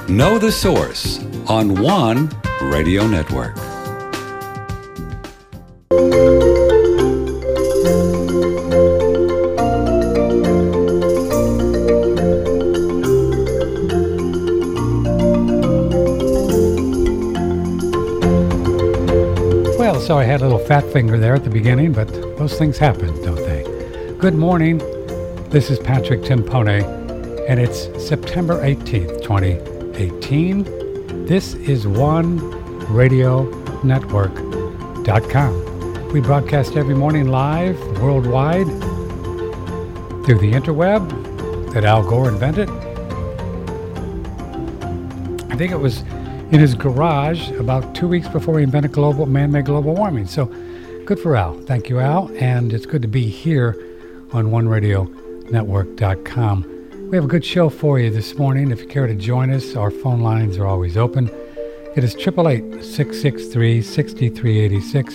Know the Source on One Radio Network. Well, so I had a little fat finger there at the beginning, but those things happen, don't they? Good morning. This is Patrick Timpone, and it's September 18th, 2018. This is OneRadioNetwork.com. We broadcast every morning live worldwide through the interweb that Al Gore invented. I think it was in his garage about 2 weeks before he invented man-made global warming. So good for Al. Thank you, Al. And it's good to be here on OneRadioNetwork.com. We have a good show for you this morning. If you care to join us, our phone lines are always open. It is 888-663-6386,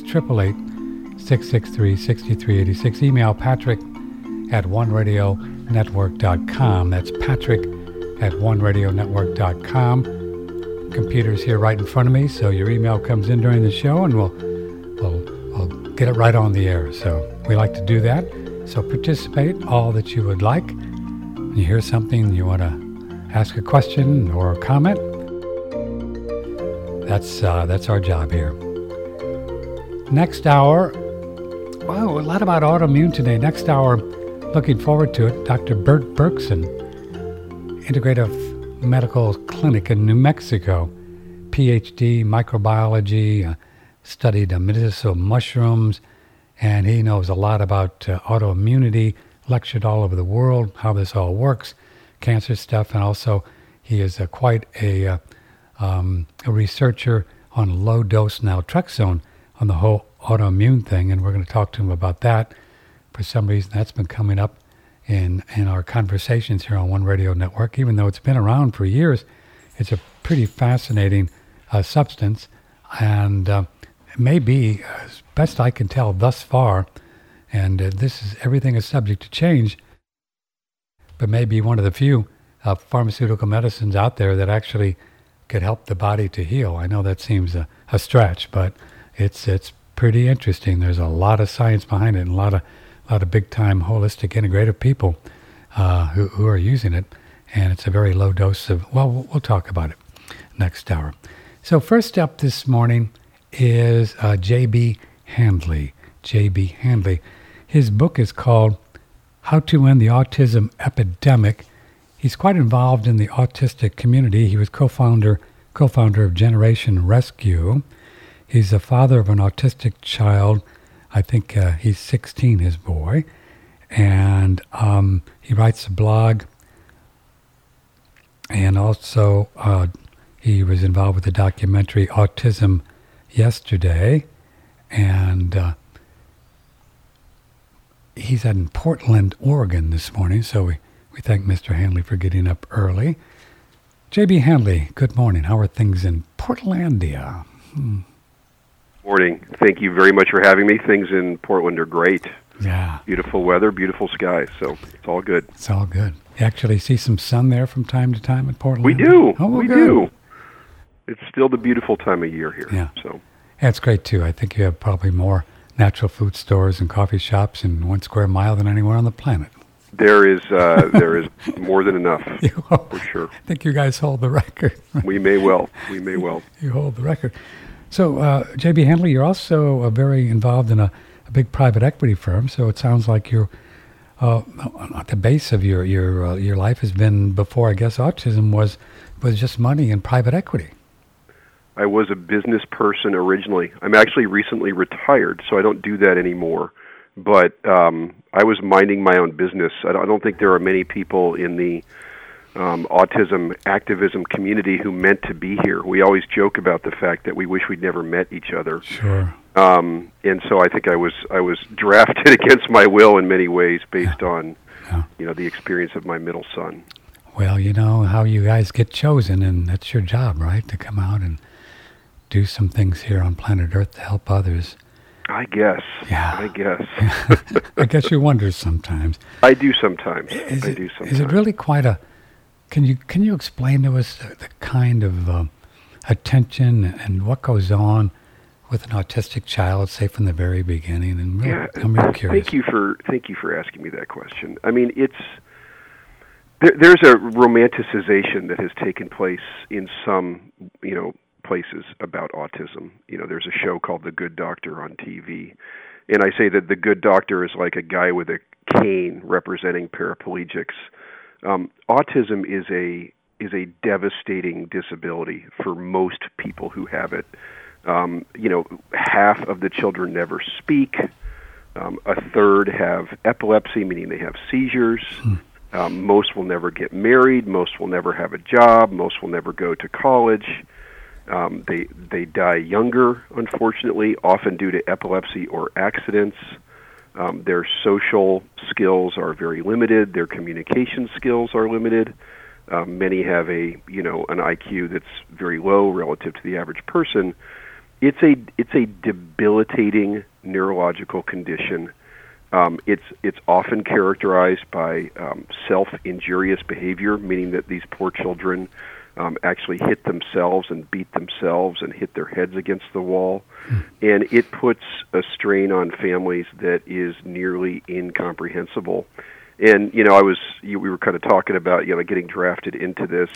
888-663-6386. Email Patrick at OneRadioNetwork.com. That's Patrick at OneRadioNetwork.com. Computer's here right in front of me, so your email comes in during the show, and we'll get it right on the air. So we like to do that. So participate all that you would like. When you hear something, you want to ask a question or a comment, that's our job here. Next hour, wow, a lot about autoimmune today. Next hour, looking forward to it. Dr. Bert Berkson, Integrative Medical Clinic in New Mexico, PhD, microbiology, studied medicinal mushrooms, and he knows a lot about autoimmunity, lectured all over the world, how this all works, cancer stuff, and also he is quite a researcher on low-dose naltrexone on the whole autoimmune thing, and we're going to talk to him about that. For some reason, that's been coming up in our conversations here on One Radio Network. Even though it's been around for years, it's a pretty fascinating substance, and it may be, as best I can tell thus far, and everything is subject to change, but maybe one of the few pharmaceutical medicines out there that actually could help the body to heal. I know that seems a stretch, but it's pretty interesting. There's a lot of science behind it, and a lot of big-time holistic integrative people who are using it, and it's a very low dose of, well, we'll talk about it next hour. So first up this morning is J.B. Handley. J.B. Handley. His book is called How to End the Autism Epidemic. He's quite involved in the autistic community. He was co-founder of Generation Rescue. He's the father of an autistic child. I think he's 16, his boy, and he writes a blog, and also he was involved with the documentary Autism Yesterday, and he's in Portland, Oregon this morning, so we thank Mr. Handley for getting up early. J.B. Handley, good morning. How are things in Portlandia? Morning. Thank you very much for having me. Things in Portland are great. Yeah. Beautiful weather, beautiful skies, so it's all good. It's all good. You actually see some sun there from time to time in Portland? We do. Oh, we good. do. It's still the beautiful time of year here. Yeah. So. Yeah, it's great, too. I think you have probably more natural food stores and coffee shops in 1 square mile than anywhere on the planet. There is more than enough, for sure. I think you guys hold the record. We may well. You hold the record. So, J.B. Handley, you're also very involved in a big private equity firm. So it sounds like you're at the base of your life has been, before I guess autism was just money and private equity. I was a business person originally. I'm actually recently retired, so I don't do that anymore. But I was minding my own business. I don't think there are many people in the autism activism community who meant to be here. We always joke about the fact that we wish we'd never met each other. Sure. And so I think I was drafted against my will in many ways based on the experience of my middle son. Well, you know how you guys get chosen, and that's your job, right? To come out and do some things here on planet Earth to help others. I guess. Yeah. I guess. I guess you wonder sometimes. I do sometimes. Is it really quite a Can you explain to us the kind of attention and what goes on with an autistic child, say from the very beginning? And really, I'm really curious. Thank you for asking me that question. I mean, there's a romanticization that has taken place in some places about autism. There's a show called The Good Doctor on TV, and I say that the good doctor is like a guy with a cane representing paraplegics. Autism is a devastating disability for most people who have it. Half of the children never speak. A third have epilepsy, meaning they have seizures. Most will never get married. Most will never have a job. Most will never go to college. They die younger, unfortunately, often due to epilepsy or accidents. Their social skills are very limited. Their communication skills are limited. Many have an IQ that's very low relative to the average person. It's a debilitating neurological condition. It's often characterized by self-injurious behavior, meaning that these poor children actually hit themselves and beat themselves and hit their heads against the wall. And it puts a strain on families that is nearly incomprehensible. And, we were kind of talking about, getting drafted into this.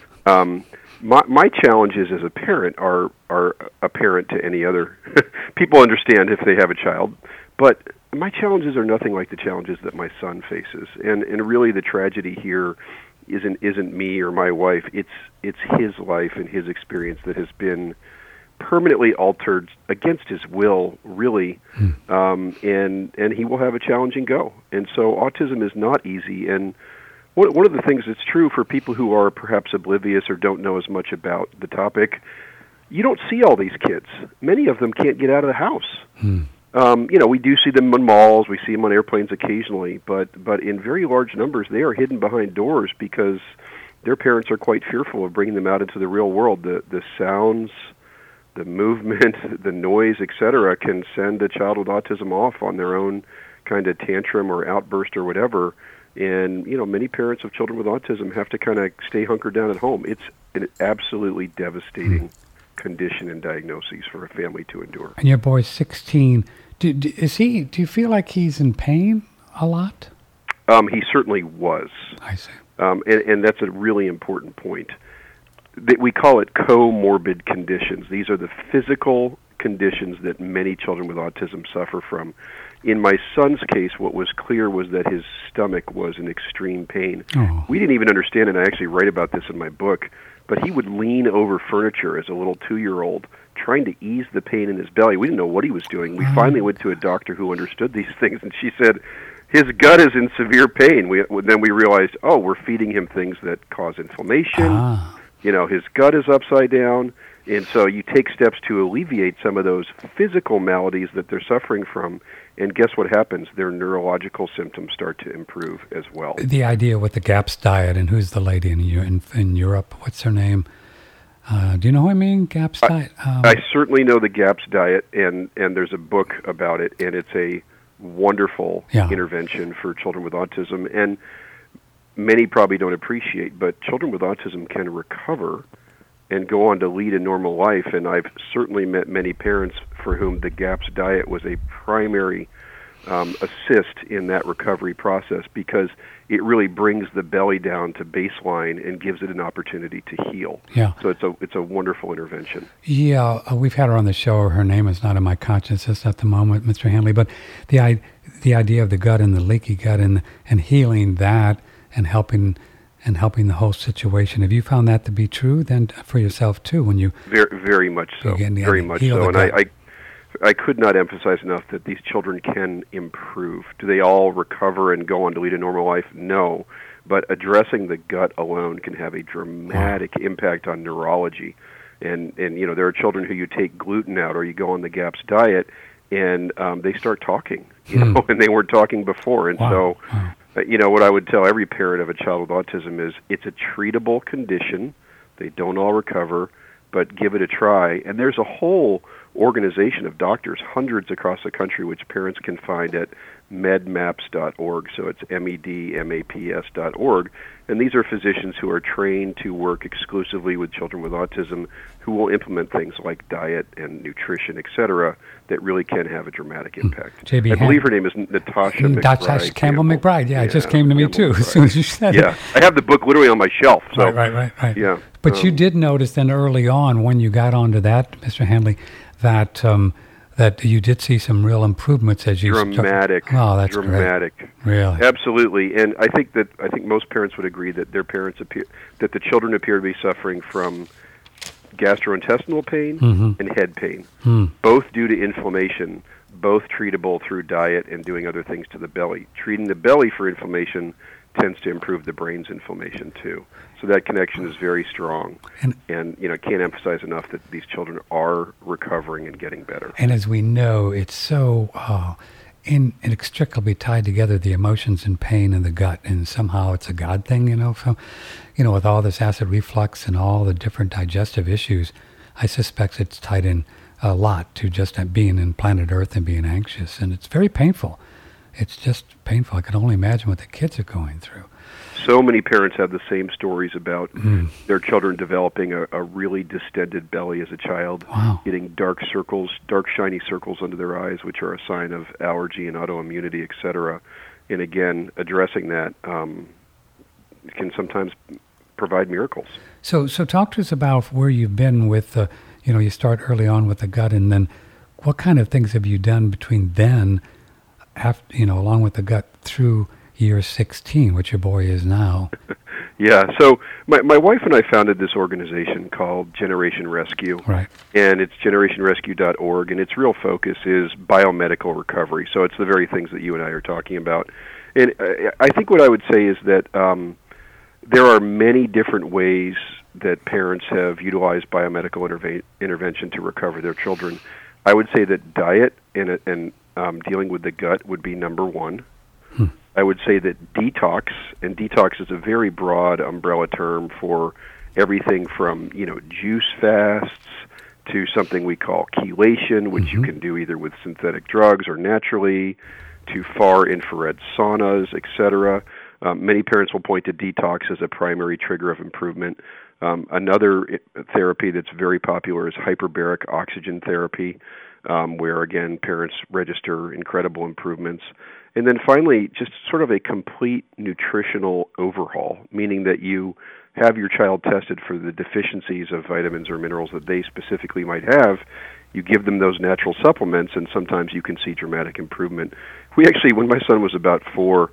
My challenges as a parent are apparent to any other. People understand if they have a child, but my challenges are nothing like the challenges that my son faces. And really the tragedy here isn't me or my wife. It's his life and his experience that has been permanently altered against his will, really, and he will have a challenging go. And so autism is not easy. And one of the things that's true for people who are perhaps oblivious or don't know as much about the topic, you don't see all these kids. Many of them can't get out of the house. We do see them in malls, we see them on airplanes occasionally, but in very large numbers, they are hidden behind doors because their parents are quite fearful of bringing them out into the real world. The sounds, the movement, the noise, etc., can send a child with autism off on their own kind of tantrum or outburst or whatever. And, many parents of children with autism have to kind of stay hunkered down at home. It's an absolutely devastating condition and diagnosis for a family to endure. And your boy's 16. Do you feel like he's in pain a lot? He certainly was. I see. And that's a really important point. We call it comorbid conditions. These are the physical conditions that many children with autism suffer from. In my son's case, what was clear was that his stomach was in extreme pain. Oh. We didn't even understand it, and I actually write about this in my book, but he would lean over furniture as a little 2-year-old, trying to ease the pain in his belly. We didn't know what he was doing. We finally went to a doctor who understood these things, and she said, his gut is in severe pain. Then we realized, we're feeding him things that cause inflammation. His gut is upside down, and so you take steps to alleviate some of those physical maladies that they're suffering from, and guess what happens? Their neurological symptoms start to improve as well. The idea with the GAPS diet, and who's the lady in Europe? What's her name? Do you know what I mean, GAPS diet? I certainly know the GAPS diet, and there's a book about it, and it's a wonderful intervention for children with autism. And many probably don't appreciate, but children with autism can recover and go on to lead a normal life. And I've certainly met many parents for whom the GAPS diet was a primary assist in that recovery process, because it really brings the belly down to baseline and gives it an opportunity to heal. Yeah. So it's a wonderful intervention. Yeah, we've had her on the show. Her name is not in my consciousness at the moment, Mr. Hanley, but the idea of the gut and the leaky gut and healing that and helping the whole situation. Have you found that to be true then for yourself too? When you very, very much so, very much so, and I could not emphasize enough that these children can improve. Do they all recover and go on to lead a normal life? No, but addressing the gut alone can have a dramatic impact on neurology. And there are children who you take gluten out or you go on the GAPS diet, and they start talking, and they weren't talking before. And so, what I would tell every parent of a child with autism is it's a treatable condition. They don't all recover, but give it a try. And there's a whole organization of doctors, hundreds across the country, which parents can find at medmaps.org. So it's medmaps.org. And these are physicians who are trained to work exclusively with children with autism, who will implement things like diet and nutrition, et cetera, that really can have a dramatic impact. J.B. I believe her name is Natasha McBride. Natasha Campbell McBride. Yeah, it just came to me too as soon as you said it. I have the book literally on my shelf. So. Right. Yeah. But you did notice then early on when you got onto that, Mr. Handley, that that you did see some real improvements as you dramatic. Oh, that's dramatic. Great. Really, absolutely. And I think most parents would agree that their parents that the children appear to be suffering from gastrointestinal pain and head pain, both due to inflammation, both treatable through diet and doing other things to the belly. Treating the belly for inflammation tends to improve the brain's inflammation too. So that connection is very strong, and can't emphasize enough that these children are recovering and getting better. And as we know, it's so inextricably tied together, the emotions and pain in the gut, and somehow it's a God thing, So, with all this acid reflux and all the different digestive issues, I suspect it's tied in a lot to just being in planet Earth and being anxious, and it's very painful. It's just painful. I can only imagine what the kids are going through. So many parents have the same stories about their children developing a really distended belly as a child, getting dark shiny circles under their eyes, which are a sign of allergy and autoimmunity, et cetera. And again, addressing that can sometimes provide miracles. So talk to us about where you've been with, you start early on with the gut, and then what kind of things have you done between then, after, along with the gut through year 16, which your boy is now. Yeah, so my wife and I founded this organization called Generation Rescue. Right. And it's generationrescue.org, and its real focus is biomedical recovery. So it's the very things that you and I are talking about. And I think what I would say is that there are many different ways that parents have utilized biomedical intervention to recover their children. I would say that diet and dealing with the gut would be number one. I would say that detox, and detox is a very broad umbrella term for everything from, juice fasts to something we call chelation, which you can do either with synthetic drugs or naturally, to far infrared saunas, etc. Many parents will point to detox as a primary trigger of improvement. Another therapy that's very popular is hyperbaric oxygen therapy, where, again, parents register incredible improvements. And then finally, just sort of a complete nutritional overhaul, meaning that you have your child tested for the deficiencies of vitamins or minerals that they specifically might have. You give them those natural supplements, and sometimes you can see dramatic improvement. We actually, when my son was about 4,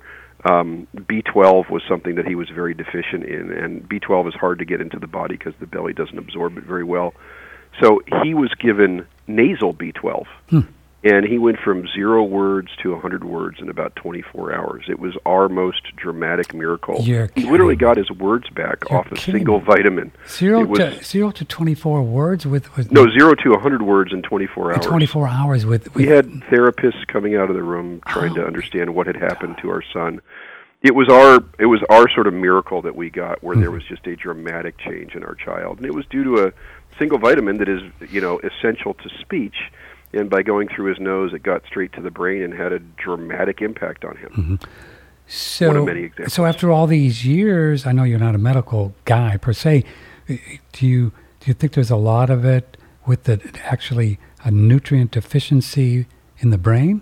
B12 was something that he was very deficient in, and B12 is hard to get into the body because the belly doesn't absorb it very well. So he was given nasal B12. And he went from 0 words to 100 words in about 24 hours. It was our most dramatic miracle. He literally got his words back off a single vitamin. 0 to 24 words with no, 0 to 100 words in 24 hours. 24 hours with we had therapists coming out of the room trying to understand what had happened to our son. It was our sort of miracle that we got, where there was just a dramatic change in our child, and it was due to a single vitamin that is, essential to speech. And by going through his nose, it got straight to the brain and had a dramatic impact on him. So, one of many examples. So after all these years, I know you're not a medical guy per se. Do you think there's a lot of it with actually a nutrient deficiency in the brain?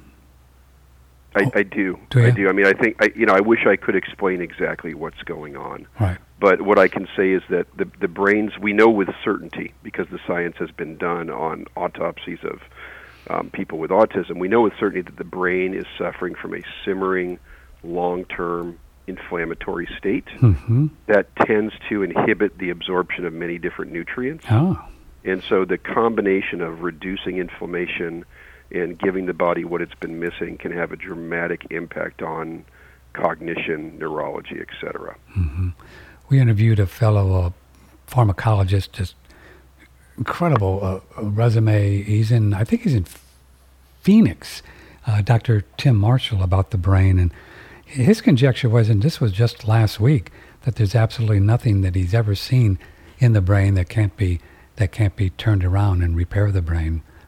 I do. Do you? I do. I mean, I think I wish I could explain exactly what's going on. Right. But what I can say is that the brains, we know with certainty, because the science has been done on autopsies of people with autism, we know with certainty that the brain is suffering from a simmering, long-term inflammatory state that tends to inhibit the absorption of many different nutrients. And so the combination of reducing inflammation and giving the body what it's been missing can have a dramatic impact on cognition, neurology, etc. We interviewed a fellow pharmacologist, just incredible resume. I think he's in Phoenix, Dr. Tim Marshall, about the brain, and his conjecture was, and this was just last week, that there's absolutely nothing that he's ever seen in the brain that can't be turned around and repair the brain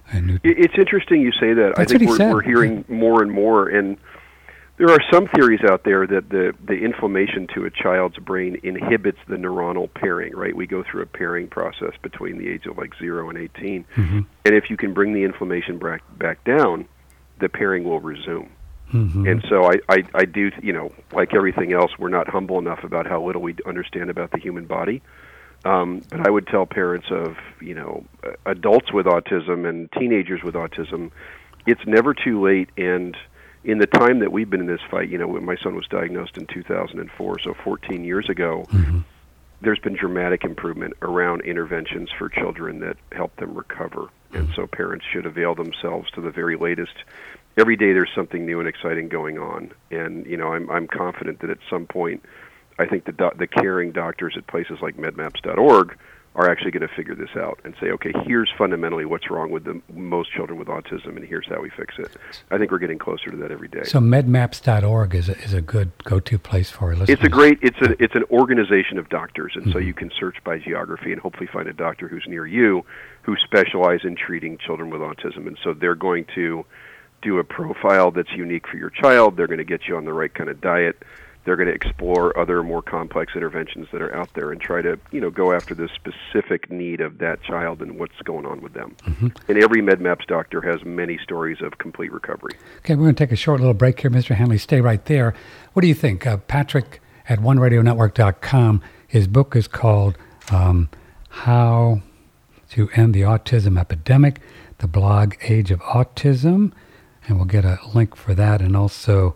It's interesting you say that. That's I think what he said. we're hearing more and more, and there are some theories out there that the inflammation to a child's brain inhibits the neuronal pairing, right? We go through a pairing process between the age of like 0 and 18. Mm-hmm. And if you can bring the inflammation back down, the pairing will resume. Mm-hmm. And so I do, like everything else, we're not humble enough about how little we understand about the human body. But I would tell parents of, adults with autism and teenagers with autism, it's never too late. And in the time that we've been in this fight, when my son was diagnosed in 2004, so 14 years ago, Mm-hmm. there's been dramatic improvement around interventions for children that help them recover. And so parents should avail themselves to the very latest. Every day there's something new and exciting going on. And, I'm confident that at some point, I think the caring doctors at places like medmaps.org are actually going to figure this out and say, okay, here's fundamentally what's wrong with most children with autism, and here's how we fix it. I think we're getting closer to that every day. So medmaps.org is a good go-to place for listeners. It's an organization of doctors, and so you can search by geography and hopefully find a doctor who's near you who specialize in treating children with autism. And so they're going to do a profile that's unique for your child. They're going to get you on the right kind of diet. They're going to explore other more complex interventions that are out there and try to, go after the specific need of that child and what's going on with them. Mm-hmm. And every MedMaps doctor has many stories of complete recovery. Okay, we're going to take a short little break here. Mr. Hanley, stay right there. What do you think? Patrick at OneRadioNetwork.com, his book is called How to End the Autism Epidemic, the blog Age of Autism, and we'll get a link for that, and also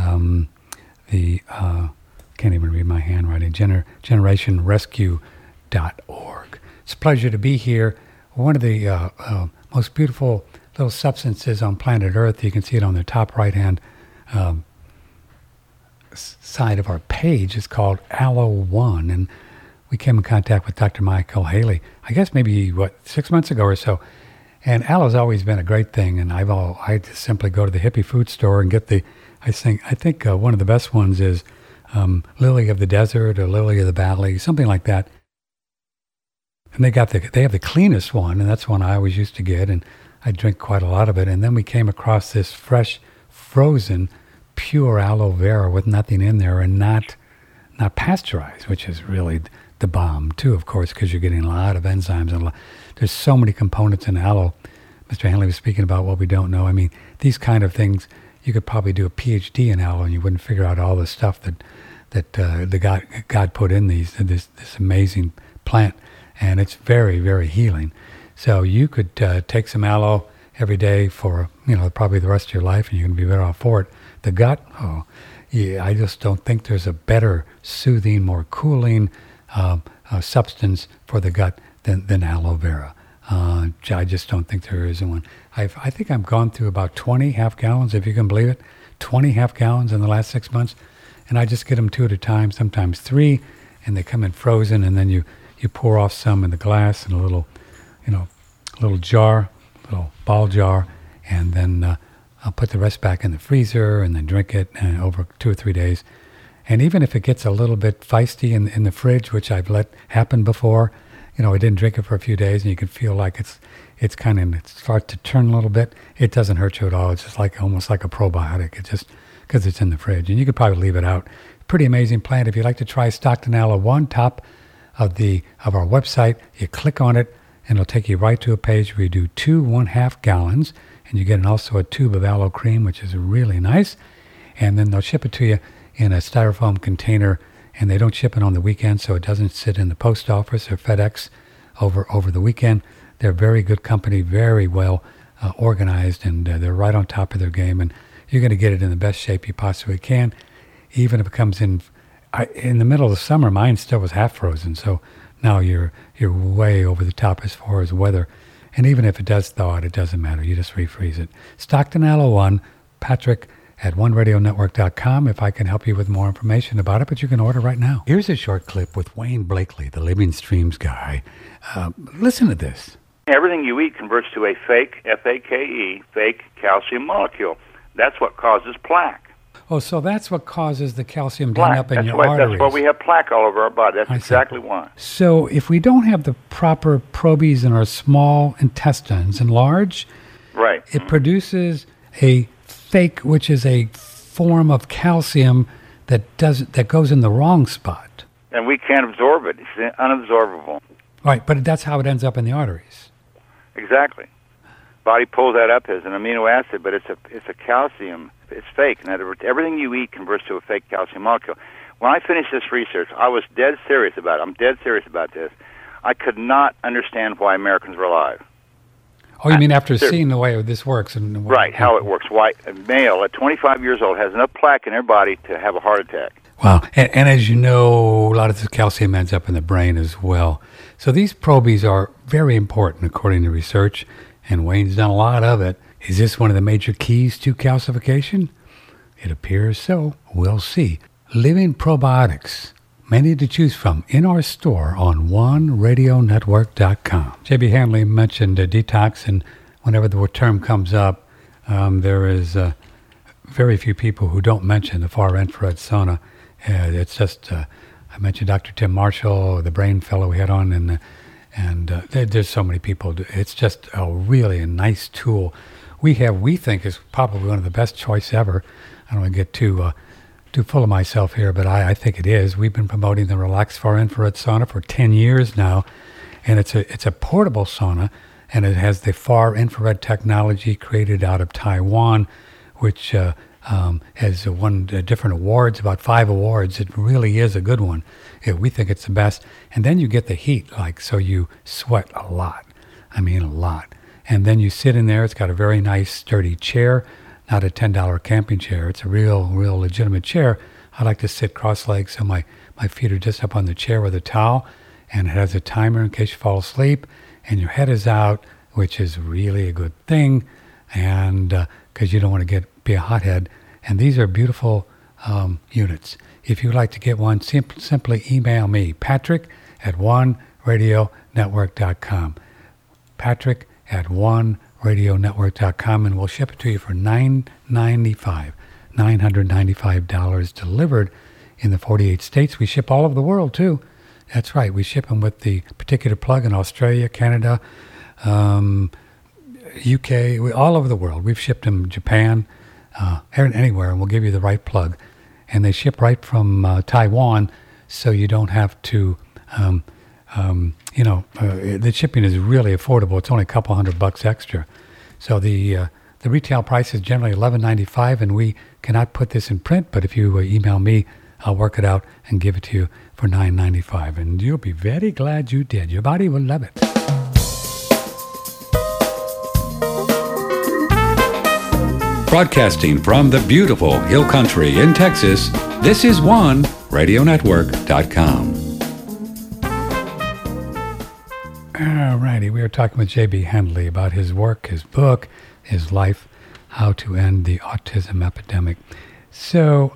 can't even read my handwriting, generationrescue.org. It's a pleasure to be here. One of the most beautiful little substances on planet Earth, you can see it on the top right-hand side of our page, is called Aloe-1, and we came in contact with Dr. Michael Haley, I guess maybe, 6 months ago or so. And aloe's always been a great thing, and I just simply go to the hippie food store and get I think one of the best ones is Lily of the Desert or Lily of the Valley, something like that. And they have the cleanest one, and that's one I always used to get, and I drink quite a lot of it. And then we came across this fresh, frozen, pure aloe vera with nothing in there and not pasteurized, which is really the bomb too, of course, because you're getting a lot of enzymes and there's so many components in aloe. Mr. Hanley was speaking about what we don't know. I mean, these kind of things, you could probably do a PhD in aloe and you wouldn't figure out all the stuff that God put in this amazing plant, and it's very, very healing. So you could take some aloe every day for probably the rest of your life, and you're going to be better off for it. The gut, I just don't think there's a better soothing, more cooling substance for the gut than aloe vera. I just don't think there is one. I think I've gone through about 20 half gallons, if you can believe it, 20 half gallons in the last 6 months, and I just get them 2 at a time, sometimes 3, and they come in frozen, and then you pour off some in the glass in a little jar, little ball jar, and then I'll put the rest back in the freezer and then drink it over 2 or 3 days. And even if it gets a little bit feisty in the fridge, which I've let happen before, I didn't drink it for a few days, and you can feel like it starts to turn a little bit. It doesn't hurt you at all. It's just almost like a probiotic. It's just because it's in the fridge, and you could probably leave it out. Pretty amazing plant. If you'd like to try Stockton Aloe-1, top of our website, you click on it, and it'll take you right to a page where you do 2 1/2 gallons, and you get also a tube of aloe cream, which is really nice, and then they'll ship it to you in a styrofoam container, and they don't ship it on the weekend, so it doesn't sit in the post office or FedEx over the weekend. They're a very good company, very well organized, and they're right on top of their game, and you're going to get it in the best shape you possibly can, even if it comes in the middle of the summer. Mine still was half frozen, so now you're way over the top as far as weather. And even if it does thaw out, it doesn't matter. You just refreeze it. Stockton Aloe-1, Patrick at OneRadioNetwork.com if I can help you with more information about it, but you can order right now. Here's a short clip with Wayne Blakely, the Living Streams guy. Listen to this. Everything you eat converts to a fake, F-A-K-E, fake calcium molecule. That's what causes plaque. Oh, so that's what causes the calcium to end Plaque. up in That's your why, arteries. that's why we have plaque all over our body. That's I see. exactly why. So if we don't have the proper probies in our small intestines and large, Right. it produces a fake, which is a form of calcium that goes in the wrong spot. And we can't absorb it. It's unabsorbable. Right, but that's how it ends up in the arteries. Exactly. Body pulls that up as an amino acid, but it's a calcium. It's fake. In other words, everything you eat converts to a fake calcium molecule. When I finished this research, I was dead serious about it. I'm dead serious about this. I could not understand why Americans were alive. Oh, you mean after seeing the way this works? Right, how it works. Why a male at 25 years old has enough plaque in their body to have a heart attack. Wow. And as you know, a lot of this calcium ends up in the brain as well. So these probies are very important according to research, and Wayne's done a lot of it. Is this one of the major keys to calcification? It appears so. We'll see. Living Probiotics, many to choose from in our store on OneRadioNetwork.com. J.B. Handley mentioned detox, and whenever the term comes up, there is very few people who don't mention the far infrared sauna. It's just, I mentioned Dr. Tim Marshall, the brain fellow we had on, and there's so many people. It's just a really nice tool. We think is probably one of the best choice ever. I don't want to get too full of myself here, but I think it is. We've been promoting the Relax Far Infrared Sauna for 10 years now, and it's a portable sauna, and it has the far infrared technology created out of Taiwan, which has won different awards, about 5 awards. It really is a good one. We think it's the best. And then you get the heat, so you sweat a lot. I mean, a lot. And then you sit in there. It's got a very nice, sturdy chair, not a $10 camping chair. It's a real legitimate chair. I like to sit cross-legged so my feet are just up on the chair with a towel. And it has a timer in case you fall asleep. And your head is out, which is really a good thing. And because you don't want to be a hothead. And these are beautiful units. If you'd like to get one, simply email me, Patrick@OneRadioNetwork.com. Patrick@OneRadioNetwork.com, and we'll ship it to you for $995 delivered in the 48 states. We ship all over the world, too. That's right. We ship them with the particular plug in Australia, Canada, UK, all over the world. We've shipped them Japan, anywhere, and we'll give you the right plug. And they ship right from Taiwan, so you don't have to, the shipping is really affordable. It's only a couple $100 extra. So the retail price is generally $11.95, and we cannot put this in print, but if you email me, I'll work it out and give it to you for $9.95. And you'll be very glad you did. Your body will love it. Broadcasting from the beautiful Hill Country in Texas, this is OneRadioNetwork.com. All righty, we are talking with J.B. Handley about his work, his book, his life, How to End the Autism Epidemic. So,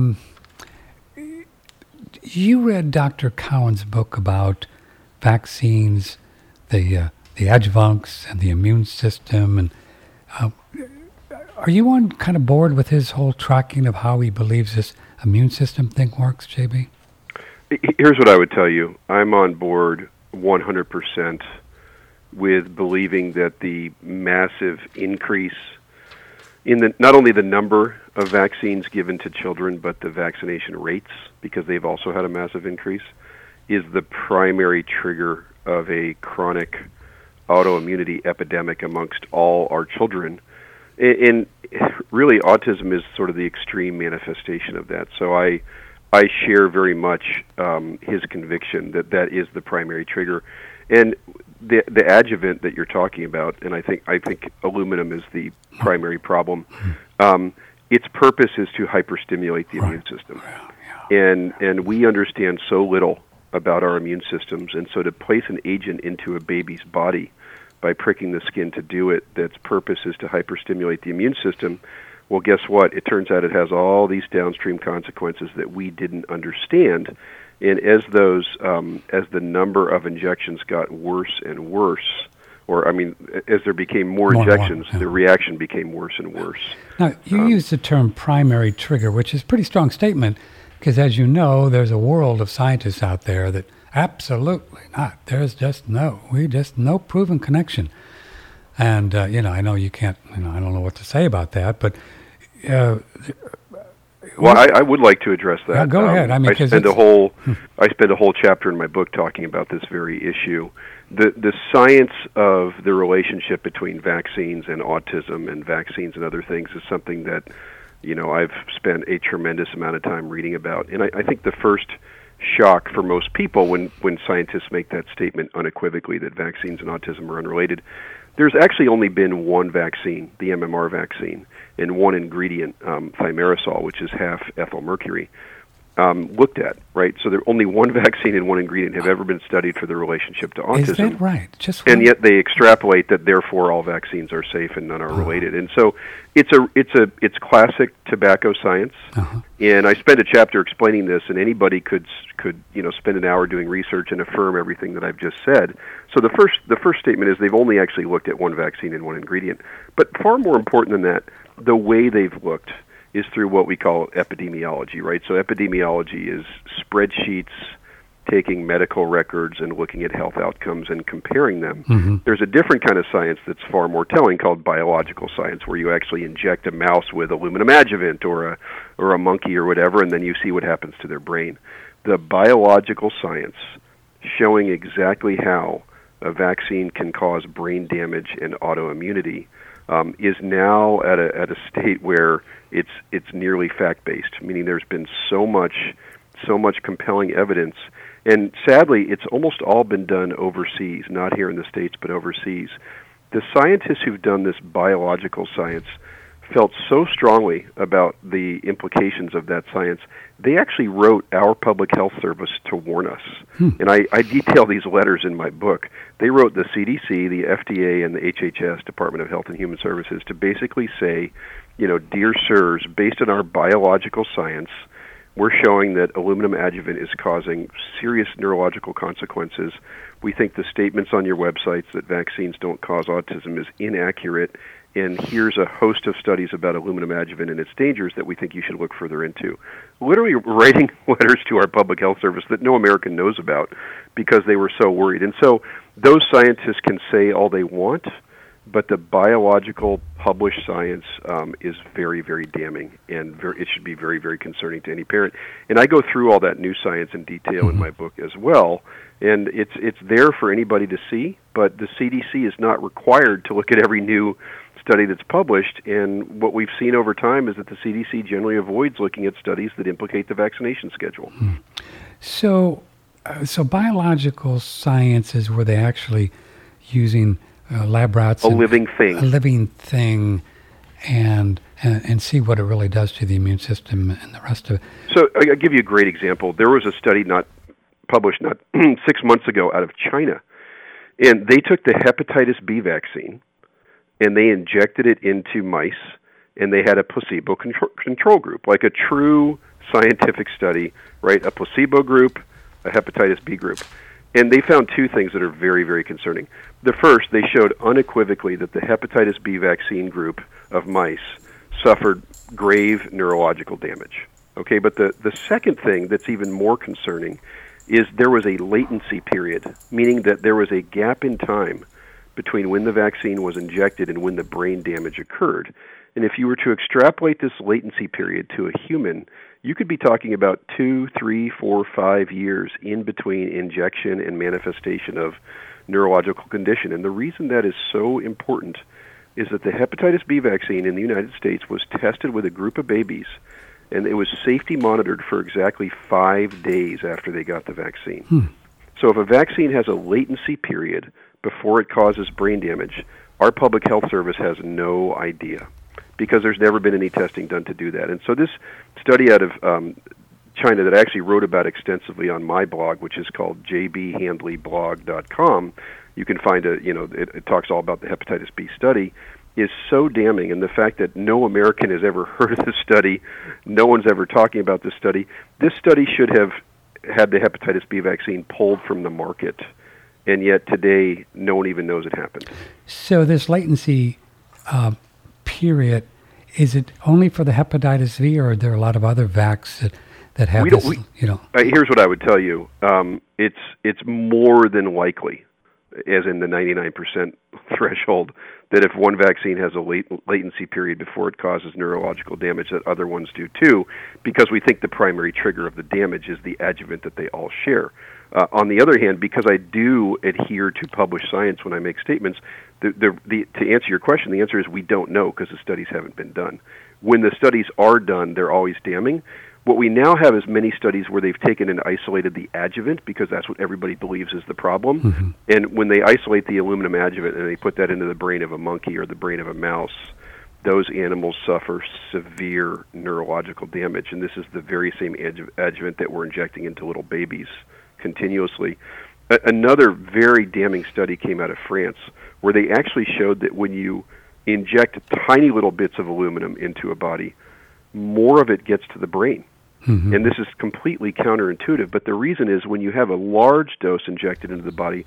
you read Dr. Cowan's book about vaccines, the adjuvants and the immune system, and are you on kind of board with his whole tracking of how he believes this immune system thing works, JB? Here's what I would tell you. I'm on board 100% with believing that the massive increase in not only the number of vaccines given to children, but the vaccination rates, because they've also had a massive increase, is the primary trigger of a chronic autoimmunity epidemic amongst all our children. And really, autism is sort of the extreme manifestation of that. So I share very much his conviction that that is the primary trigger. And the adjuvant that you're talking about, and I think aluminum is the primary problem. Its purpose is to hyperstimulate the immune system, and we understand so little about our immune systems, and so to place an agent into a baby's body by pricking the skin to do it, that's purpose is to hyperstimulate the immune system. Well, guess what? It turns out it has all these downstream consequences that we didn't understand. And as the number of injections got worse and worse, as there became more injections, the reaction became worse and worse. Now, you use the term primary trigger, which is a pretty strong statement, because as you know, there's a world of scientists out there that absolutely not. There's just no proven connection. And, I know you can't, I don't know what to say about that, but... I would like to address that. Yeah, go ahead. I spend a whole chapter in my book talking about this very issue. The science of the relationship between vaccines and autism and vaccines and other things is something that, I've spent a tremendous amount of time reading about. And I think the first shock for most people when scientists make that statement unequivocally that vaccines and autism are unrelated, there's actually only been one vaccine, the MMR vaccine, and one ingredient, thimerosal, which is half ethyl mercury, looked at, right? So there only one vaccine and one ingredient have ever been studied for the relationship to autism. Is that right? And yet they extrapolate that therefore all vaccines are safe and none are related. And so it's classic tobacco science. And I spent a chapter explaining this, and anybody could spend an hour doing research and affirm everything that I've just said. So the first statement is they've only actually looked at one vaccine and one ingredient. But far more important than that, the way they've looked is through what we call epidemiology, right? So epidemiology is spreadsheets, taking medical records and looking at health outcomes and comparing them. Mm-hmm. There's a different kind of science that's far more telling called biological science, where you actually inject a mouse with aluminum adjuvant or a monkey or whatever, and then you see what happens to their brain. The biological science showing exactly how a vaccine can cause brain damage and autoimmunity is now at a state where it's nearly fact-based, meaning there's been so much compelling evidence. And sadly, it's almost all been done overseas, not here in the States, but overseas. The scientists who've done this biological science felt so strongly about the implications of that science, they actually wrote our public health service to warn us. And I detail these letters in my book. They wrote the CDC, the FDA, and the HHS, Department of Health and Human Services, to basically say, dear sirs, based on our biological science, we're showing that aluminum adjuvant is causing serious neurological consequences. We think the statements on your websites that vaccines don't cause autism is inaccurate, and here's a host of studies about aluminum adjuvant and its dangers that we think you should look further into. Literally writing letters to our public health service that no American knows about because they were so worried. And so those scientists can say all they want, but the biological published science is very, very damning, and it should be very, very concerning to any parent. And I go through all that new science in detail in my book as well, and it's there for anybody to see, but the CDC is not required to look at every new study that's published, and what we've seen over time is that the CDC generally avoids looking at studies that implicate the vaccination schedule. So biological science is where they actually using lab rats, a living thing, and see what it really does to the immune system and the rest of it. So I'll give you a great example. There was a study published 6 months ago out of China, and they took the hepatitis B vaccine and they injected it into mice, and they had a placebo control group, like a true scientific study, right? A placebo group, a hepatitis B group. And they found two things that are very, very concerning. The first, they showed unequivocally that the hepatitis B vaccine group of mice suffered grave neurological damage. Okay, but the second thing that's even more concerning is there was a latency period, meaning that there was a gap in time between when the vaccine was injected and when the brain damage occurred. And if you were to extrapolate this latency period to a human, you could be talking about 2, 3, 4, 5 years in between injection and manifestation of neurological condition. And the reason that is so important is that the hepatitis B vaccine in the United States was tested with a group of babies, and it was safety monitored for exactly 5 days after they got the vaccine. So if a vaccine has a latency period before it causes brain damage, our public health service has no idea, because there's never been any testing done to do that. And so this study out of China that I actually wrote about extensively on my blog, which is called jbhandleyblog.com, you can find it talks all about the hepatitis B study, is so damning. And the fact that no American has ever heard of this study, no one's ever talking about this study should have had the hepatitis B vaccine pulled from the market and yet today no one even knows it happened. So this latency period, is it only for the hepatitis V, or are there a lot of other vacs that have this? Here's what I would tell you: it's more than likely, as in the 99% threshold, that if one vaccine has a latency period before it causes neurological damage, that other ones do too, because we think the primary trigger of the damage is the adjuvant that they all share. On the other hand, because I do adhere to published science when I make statements, to answer your question, the answer is we don't know because the studies haven't been done. When the studies are done, they're always damning. What we now have is many studies where they've taken and isolated the adjuvant, because that's what everybody believes is the problem. Mm-hmm. And when they isolate the aluminum adjuvant and they put that into the brain of a monkey or the brain of a mouse, those animals suffer severe neurological damage. And this is the very same adjuvant that we're injecting into little babies continuously. Another very damning study came out of France where they actually showed that when you inject tiny little bits of aluminum into a body, more of it gets to the brain. Mm-hmm. And this is completely counterintuitive, but the reason is when you have a large dose injected into the body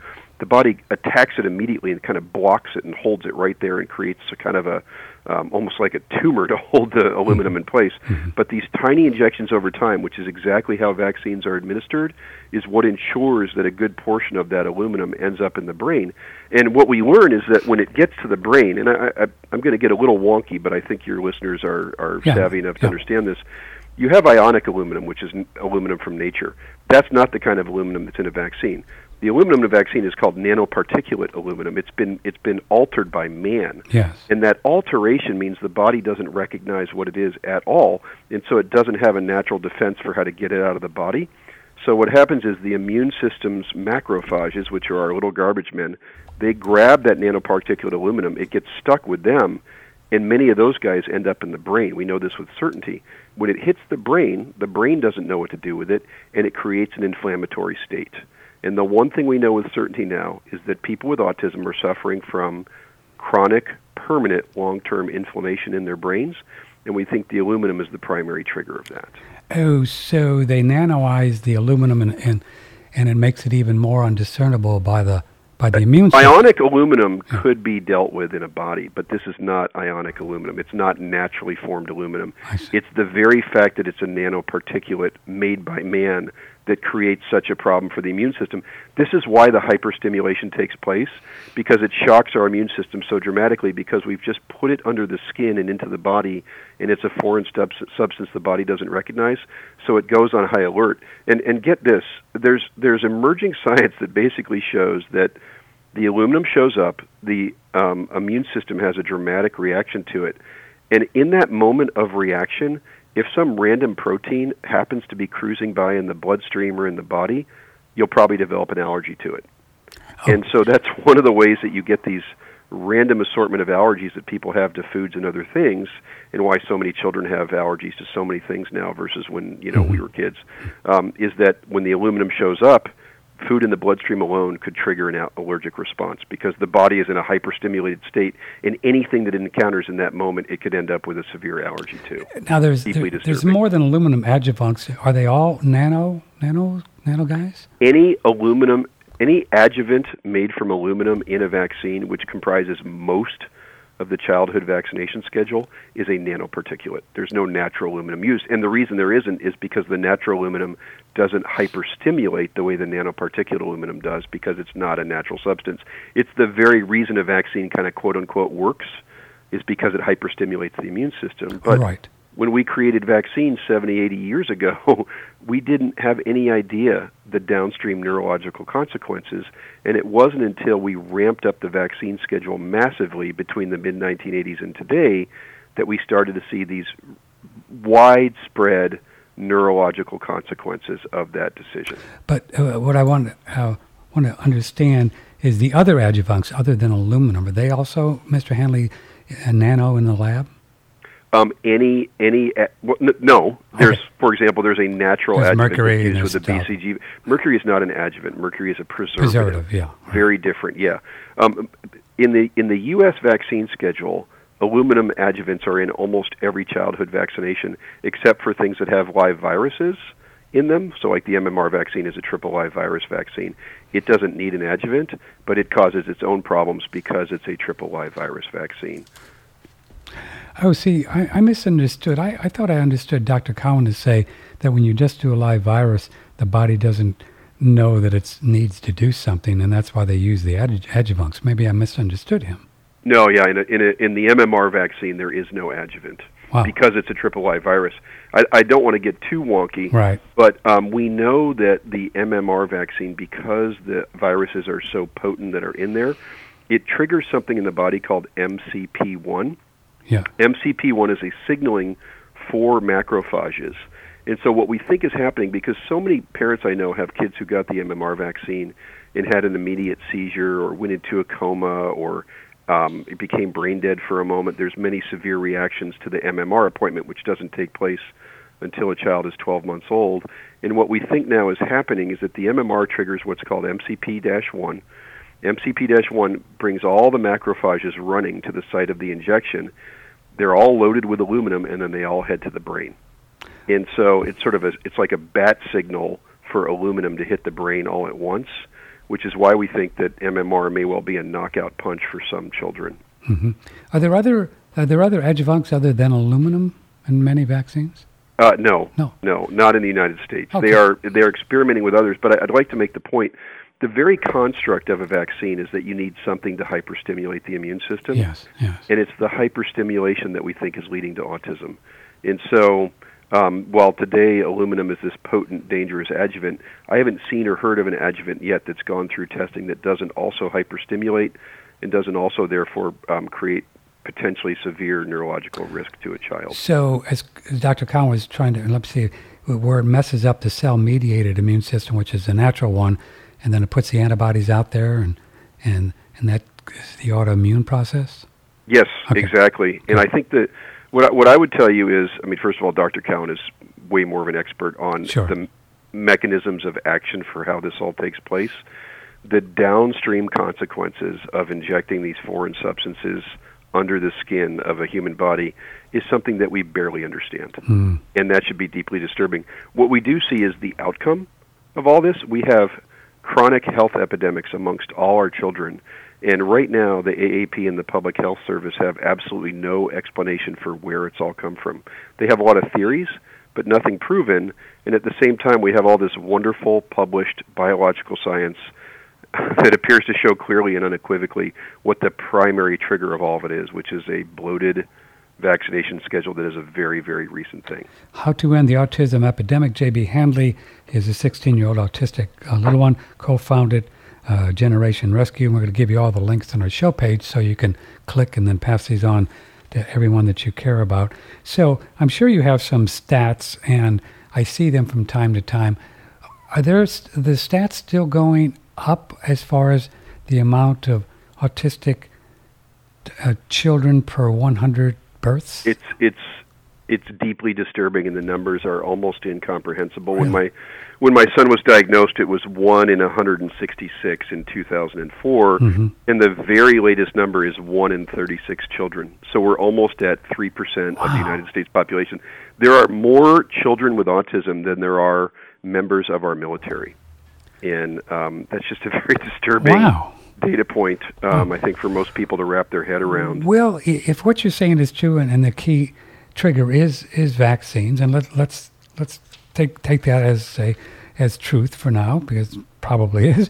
attacks it immediately and kind of blocks it and holds it right there and creates a kind of a almost like a tumor to hold the aluminum in place. Mm-hmm. But these tiny injections over time, which is exactly how vaccines are administered, is what ensures that a good portion of that aluminum ends up in the brain. And what we learn is that when it gets to the brain, and I'm going to get a little wonky, but I think your listeners are savvy enough to understand this. You have ionic aluminum, which is aluminum from nature. That's not the kind of aluminum that's in a vaccine. The aluminum in a vaccine is called nanoparticulate aluminum. It's been altered by man. Yes. And that alteration means the body doesn't recognize what it is at all, and so it doesn't have a natural defense for how to get it out of the body. So what happens is the immune system's macrophages, which are our little garbage men, they grab that nanoparticulate aluminum, it gets stuck with them, and many of those guys end up in the brain. We know this with certainty. When it hits the brain doesn't know what to do with it, and it creates an inflammatory state. And the one thing we know with certainty now is that people with autism are suffering from chronic, permanent, long-term inflammation in their brains, and we think the aluminum is the primary trigger of that. Oh, so they nanoize the aluminum and it makes it even more undiscernible by the immune system. Ionic aluminum could be dealt with in a body, but this is not ionic aluminum. It's not naturally formed aluminum. It's the very fact that it's a nanoparticulate made by man that creates such a problem for the immune system. This is why the hyperstimulation takes place, because it shocks our immune system so dramatically, because we've just put it under the skin and into the body, and it's a foreign substance the body doesn't recognize, so it goes on high alert. And get this, there's emerging science that basically shows that the aluminum shows up, the immune system has a dramatic reaction to it, and in that moment of reaction, if some random protein happens to be cruising by in the bloodstream or in the body, you'll probably develop an allergy to it. Oh. And so that's one of the ways that you get these random assortment of allergies that people have to foods and other things, and why so many children have allergies to so many things now versus when we were kids, is that when the aluminum shows up, food in the bloodstream alone could trigger an allergic response, because the body is in a hyperstimulated state, and anything that it encounters in that moment, it could end up with a severe allergy to. Now, there's more than aluminum adjuvants. Are they all nano guys? Any adjuvant made from aluminum in a vaccine, which comprises most of the childhood vaccination schedule, is a nanoparticulate. There's no natural aluminum used. And the reason there isn't is because the natural aluminum doesn't hyperstimulate the way the nanoparticulate aluminum does, because it's not a natural substance. It's the very reason a vaccine kind of quote-unquote works, is because it hyperstimulates the immune system. But right. When we created vaccines 70, 80 years ago, we didn't have any idea the downstream neurological consequences, and it wasn't until we ramped up the vaccine schedule massively between the mid-1980s and today that we started to see these widespread neurological consequences of that decision. But what I want to understand is the other adjuvants, other than aluminum, are they also, Mr. Hanley, nano in the lab? No. There's, for example, there's a natural adjuvant used with the BCG. Mercury is not an adjuvant. Mercury is a preservative. Yeah. Very different. Yeah. In the U.S. vaccine schedule, aluminum adjuvants are in almost every childhood vaccination, except for things that have live viruses. in them. So like the MMR vaccine is a triple live virus vaccine. It doesn't need an adjuvant, but it causes its own problems because it's a triple live virus vaccine. Oh, see, I misunderstood. I thought I understood Dr. Cowan to say that when you just do a live virus, the body doesn't know that it needs to do something, and that's why they use the adjuvants. Maybe I misunderstood him. No, yeah, in the MMR vaccine, there is no adjuvant. Wow. Because it's a triple live virus. I don't want to get too wonky, right? But we know that the MMR vaccine, because the viruses are so potent that are in there, it triggers something in the body called MCP1. Yeah. MCP1 is a signaling for macrophages. And so what we think is happening, because so many parents I know have kids who got the MMR vaccine and had an immediate seizure or went into a coma or it became brain dead for a moment. There's many severe reactions to the MMR appointment, which doesn't take place until a child is 12 months old. And what we think now is happening is that the MMR triggers what's called MCP-1. MCP-1 brings all the macrophages running to the site of the injection. They're all loaded with aluminum, and then they all head to the brain. And so it's sort of it's like a bat signal for aluminum to hit the brain all at once, which is why we think that MMR may well be a knockout punch for some children. Mm-hmm. Are there other adjuvants other than aluminum in many vaccines? No, not in the United States. Okay. They're experimenting with others, but I'd like to make the point: the very construct of a vaccine is that you need something to hyperstimulate the immune system. Yes. And it's the hyperstimulation that we think is leading to autism. And so, while today aluminum is this potent, dangerous adjuvant, I haven't seen or heard of an adjuvant yet that's gone through testing that doesn't also hyperstimulate and doesn't also, therefore, create potentially severe neurological risk to a child. So, as Dr. Cowan was trying to, let's see, where it messes up the cell-mediated immune system, which is the natural one, and then it puts the antibodies out there, and that is the autoimmune process? Yes, Okay. exactly. And I think that what I would tell you is, I mean, first of all, Dr. Cowan is way more of an expert on Sure. the mechanisms of action for how this all takes place. The downstream consequences of injecting these foreign substances under the skin of a human body is something that we barely understand. And that should be deeply disturbing. What we do see is the outcome of all this. We have chronic health epidemics amongst all our children. And right now, the AAP and the Public Health Service have absolutely no explanation for where it's all come from. They have a lot of theories, but nothing proven. And at the same time, we have all this wonderful published biological science that appears to show clearly and unequivocally what the primary trigger of all of it is, which is a bloated vaccination schedule that is a very, very recent thing. How to End the Autism Epidemic. J.B. Handley is a 16-year-old autistic little one, co-founded Generation Rescue. And we're going to give you all the links on our show page so you can click and then pass these on to everyone that you care about. So I'm sure you have some stats, and I see them from time to time. Are there the stats still going up as far as the amount of autistic children per 100 births? It's deeply disturbing, and the numbers are almost incomprehensible. Really? When my son was diagnosed, it was 1 in 166 in 2004, and the very latest number is 1 in 36 children. So we're almost at 3% of the United States population. There are more children with autism than there are members of our military, and that's just a very disturbing data point, I think, for most people to wrap their head around. Well, if what you're saying is true, and the key trigger is vaccines, and let's take that as truth for now, because it probably is.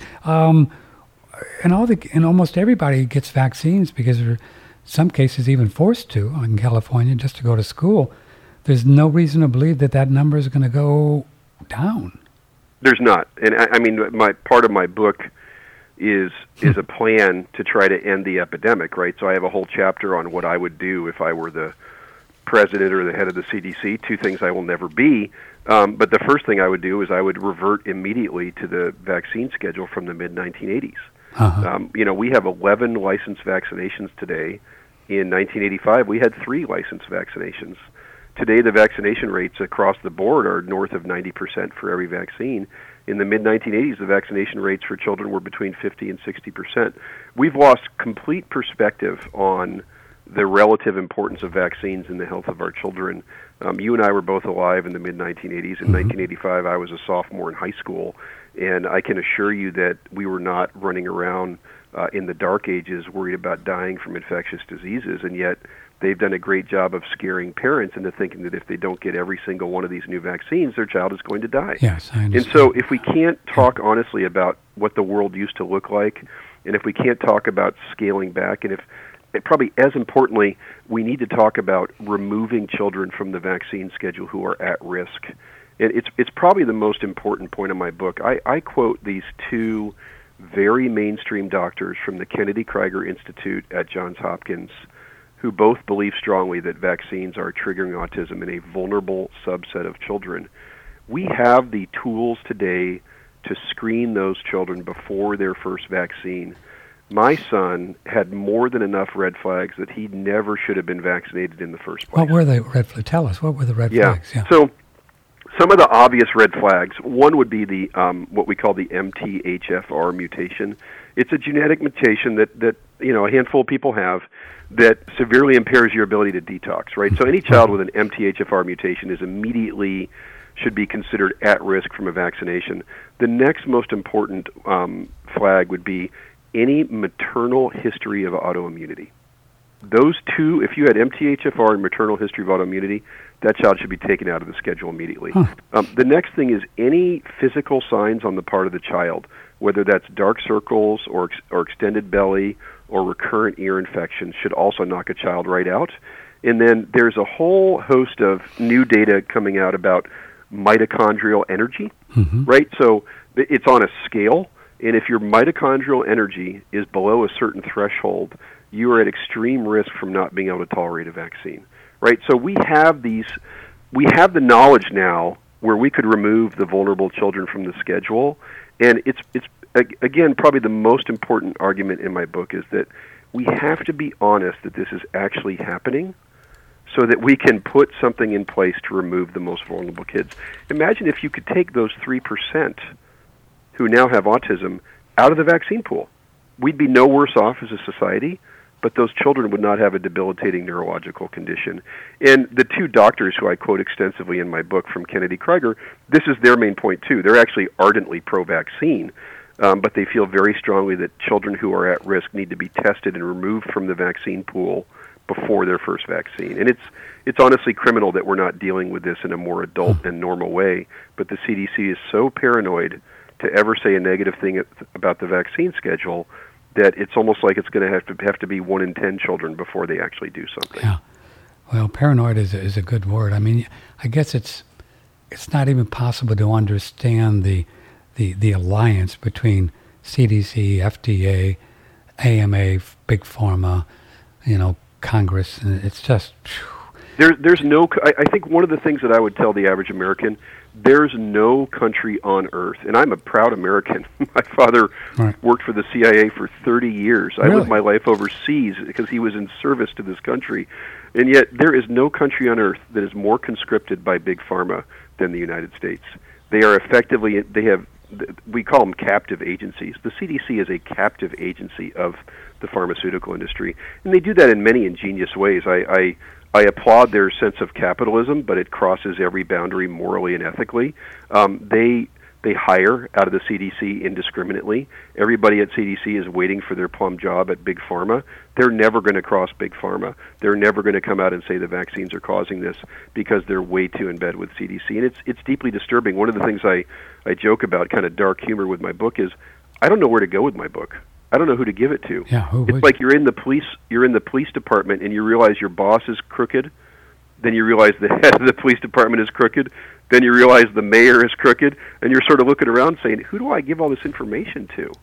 And almost everybody gets vaccines because they're, some cases, even forced to in California just to go to school. There's no reason to believe that number is going to go down. There's not, and I mean, part of my book is a plan to try to end the epidemic, right? So I have a whole chapter on what I would do if I were the president or the head of the CDC, two things I will never be. But the first thing I would do is I would revert immediately to the vaccine schedule from the mid-1980s. We have 11 licensed vaccinations today. In 1985, we had 3 licensed vaccinations. Today, the vaccination rates across the board are north of 90% for every vaccine. In the mid-1980s, the vaccination rates for children were between 50 and 60%. We've lost complete perspective on the relative importance of vaccines in the health of our children. You and I were both alive in the mid-1980s. In 1985, I was a sophomore in high school, and I can assure you that we were not running around in the dark ages worried about dying from infectious diseases, and yet they've done a great job of scaring parents into thinking that if they don't get every single one of these new vaccines, their child is going to die. Yes, I understand. And so if we can't talk honestly about what the world used to look like, and if we can't talk about scaling back, and probably as importantly, we need to talk about removing children from the vaccine schedule who are at risk. And it's probably the most important point of my book. I quote these two very mainstream doctors from the Kennedy Krieger Institute at Johns Hopkins, who both believe strongly that vaccines are triggering autism in a vulnerable subset of children. We have the tools today to screen those children before their first vaccine. My son had more than enough red flags that he never should have been vaccinated in the first place. What were the red flags? Tell us, what were the red flags? Yeah. So some of the obvious red flags, one would be the what we call the MTHFR mutation. It's a genetic mutation that a handful of people have that severely impairs your ability to detox, right? So any child with an MTHFR mutation is immediately should be considered at risk from a vaccination. The next most important flag would be any maternal history of autoimmunity. Those two, if you had MTHFR and maternal history of autoimmunity, that child should be taken out of the schedule immediately. The next thing is any physical signs on the part of the child, whether that's dark circles or extended belly or recurrent ear infections, should also knock a child right out. And then there's a whole host of new data coming out about mitochondrial energy, right? So it's on a scale, and if your mitochondrial energy is below a certain threshold, you are at extreme risk from not being able to tolerate a vaccine, right? So we have the knowledge now where we could remove the vulnerable children from the schedule, and it's again, probably the most important argument in my book is that we have to be honest that this is actually happening so that we can put something in place to remove the most vulnerable kids. Imagine if you could take those 3% who now have autism out of the vaccine pool. We'd be no worse off as a society, but those children would not have a debilitating neurological condition. And the two doctors who I quote extensively in my book from Kennedy Krieger, this is their main point too. They're actually ardently pro-vaccine, but they feel very strongly that children who are at risk need to be tested and removed from the vaccine pool before their first vaccine. And it's honestly criminal that we're not dealing with this in a more adult and normal way, but the CDC is so paranoid to ever say a negative thing about the vaccine schedule that it's almost like it's going to have to be 1 in 10 children before they actually do something. Yeah. Well, paranoid is a good word. I mean, I guess it's not even possible to understand the alliance between CDC, FDA, AMA, Big Pharma, Congress, and it's just... There's no... I think one of the things that I would tell the average American, there's no country on earth, and I'm a proud American. My father worked for the CIA for 30 years. Really? I lived my life overseas because he was in service to this country. And yet there is no country on earth that is more conscripted by Big Pharma than the United States. They are effectively... we call them captive agencies. The CDC is a captive agency of the pharmaceutical industry, and they do that in many ingenious ways. I applaud their sense of capitalism, but it crosses every boundary morally and ethically. They hire out of the CDC indiscriminately. Everybody at CDC is waiting for their plum job at Big Pharma. They're never going to cross Big Pharma. They're never going to come out and say the vaccines are causing this because they're way too in bed with CDC. And it's deeply disturbing. One of the things I joke about, kind of dark humor with my book, is I don't know where to go with my book. I don't know who to give it to. Yeah, it's like you're in the police department and you realize your boss is crooked, then you realize the head of the police department is crooked, then you realize the mayor is crooked, and you're sort of looking around saying, who do I give all this information to?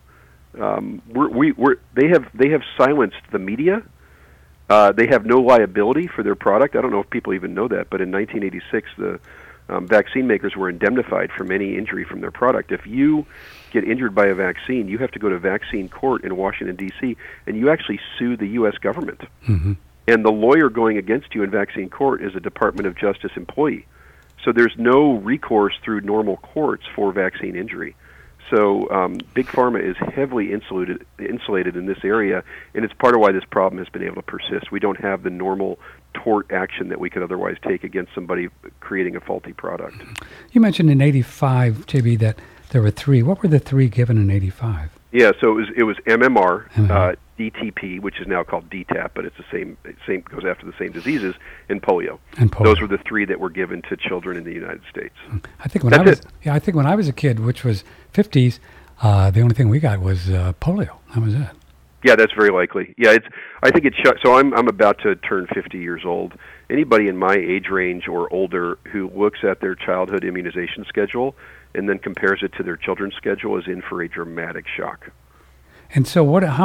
They have silenced the media. They have no liability for their product. I don't know if people even know that, but in 1986, the vaccine makers were indemnified from any injury from their product. If you get injured by a vaccine, you have to go to vaccine court in Washington, D.C., and you actually sue the U.S. government. Mm-hmm. And the lawyer going against you in vaccine court is a Department of Justice employee. So there's no recourse through normal courts for vaccine injury. So Big Pharma is heavily insulated in this area, and it's part of why this problem has been able to persist. We don't have the normal tort action that we could otherwise take against somebody creating a faulty product. You mentioned in 85, JB, that there were 3. What were the 3 given in 85? Yeah, so it was MMR, DTP, which is now called DTaP, but it's the same goes after the same diseases, and polio. Those were the 3 that were given to children in the United States. I think when I was a kid, which was 50s, the only thing we got was polio. That was it. Yeah, that's very likely. Yeah, I think it's so. I'm about to turn 50 years old. Anybody in my age range or older who looks at their childhood immunization schedule and then compares it to their children's schedule is in for a dramatic shock. And so,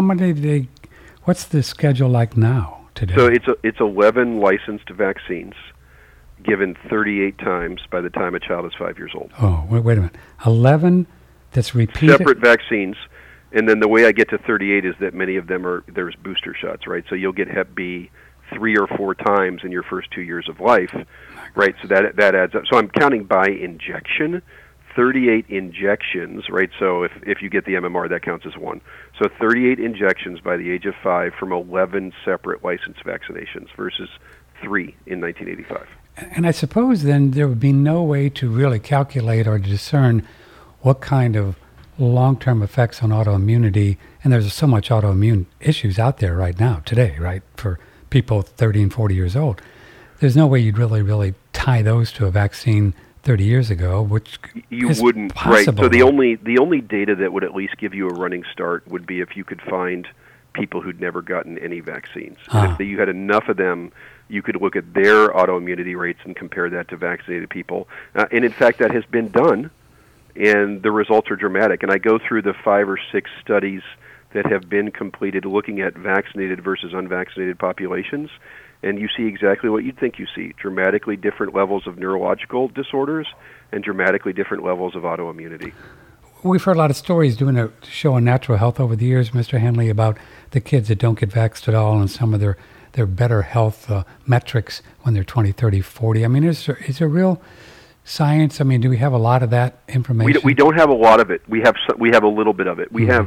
what's the schedule like now today? So it's 11 licensed vaccines given 38 times by the time a child is 5 years old. Oh, wait a minute. 11 that's repeated? Separate vaccines. And then the way I get to 38 is that many of them there's booster shots, right? So you'll get Hep B 3 or 4 times in your first 2 years of life, right? So that adds up. So I'm counting by injection, 38 injections, right? So if you get the MMR, that counts as 1. So 38 injections by the age of 5 from 11 separate licensed vaccinations versus 3 in 1985. And I suppose then there would be no way to really calculate or discern what kind of long-term effects on autoimmunity, and there's so much autoimmune issues out there right now, today, right, for people 30 and 40 years old. There's no way you'd really tie those to a vaccine 30 years ago, which you is wouldn't, possible. Right? So the only data that would at least give you a running start would be if you could find people who'd never gotten any vaccines. And if you had enough of them, you could look at their autoimmunity rates and compare that to vaccinated people. And in fact, that has been done, and the results are dramatic. And I go through the 5 or 6 studies that have been completed looking at vaccinated versus unvaccinated populations, and you see exactly what you'd think you see, dramatically different levels of neurological disorders and dramatically different levels of autoimmunity. We've heard a lot of stories doing a show on natural health over the years, Mr. Hanley, about the kids that don't get vaxxed at all and some of their better health metrics when they're 20, 30, 40. I mean, is there real science? I mean, do we have a lot of that information? We don't have a lot of it. We have a little bit of it. We have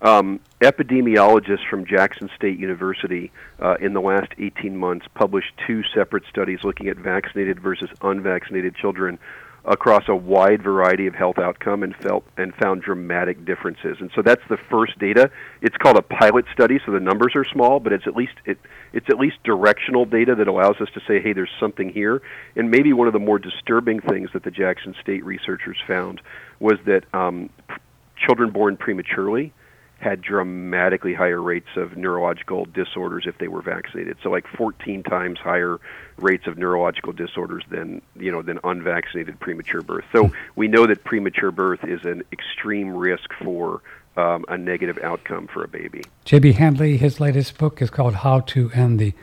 epidemiologists from Jackson State University in the last 18 months published 2 separate studies looking at vaccinated versus unvaccinated children across a wide variety of health outcome and found dramatic differences. And so that's the first data. It's called a pilot study, so the numbers are small, but it's at least directional data that allows us to say, hey, there's something here. And maybe one of the more disturbing things that the Jackson State researchers found was that children born prematurely had dramatically higher rates of neurological disorders if they were vaccinated. So like 14 times higher rates of neurological disorders than unvaccinated premature birth. So we know that premature birth is an extreme risk for a negative outcome for a baby. J.B. Handley, his latest book is called How to End the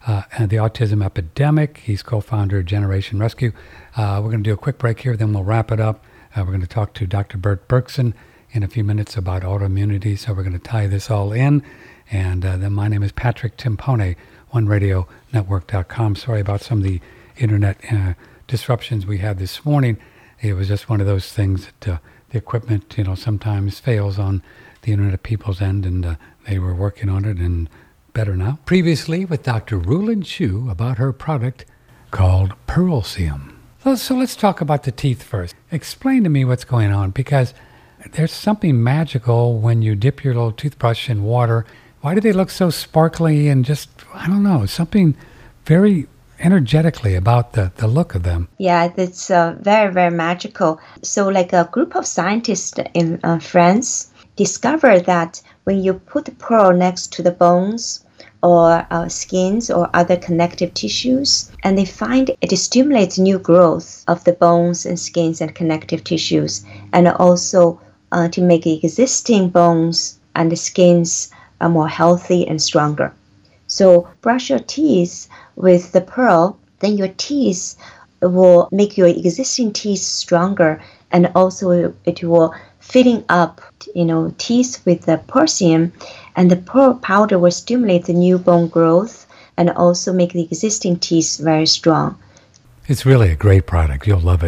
Autism Epidemic. He's co-founder of Generation Rescue. We're going to do a quick break here, then we'll wrap it up. We're going to talk to Dr. Bert Berkson in a few minutes about autoimmunity, so we're going to tie this all in. And then my name is Patrick Timpone, OneRadioNetwork.com. Sorry about some of the internet disruptions we had this morning. It was just one of those things that the equipment, sometimes fails on the internet people's end, and they were working on it and better now. Previously with Dr. Rulin Chu about her product called Pearlseum. So let's talk about the teeth first. Explain to me what's going on, because there's something magical when you dip your little toothbrush in water. Why do they look so sparkly and just, I don't know, something very energetically about the look of them? Yeah, it's very, very magical. So like a group of scientists in France discovered that when you put the pearl next to the bones or skins or other connective tissues, and they find it stimulates new growth of the bones and skins and connective tissues, and also to make existing bones and the skins more healthy and stronger. So brush your teeth with the pearl, then your teeth will make your existing teeth stronger, and also it will filling up teeth with the Pearlseum, and the pearl powder will stimulate the new bone growth and also make the existing teeth very strong. It's really a great product. You'll love it.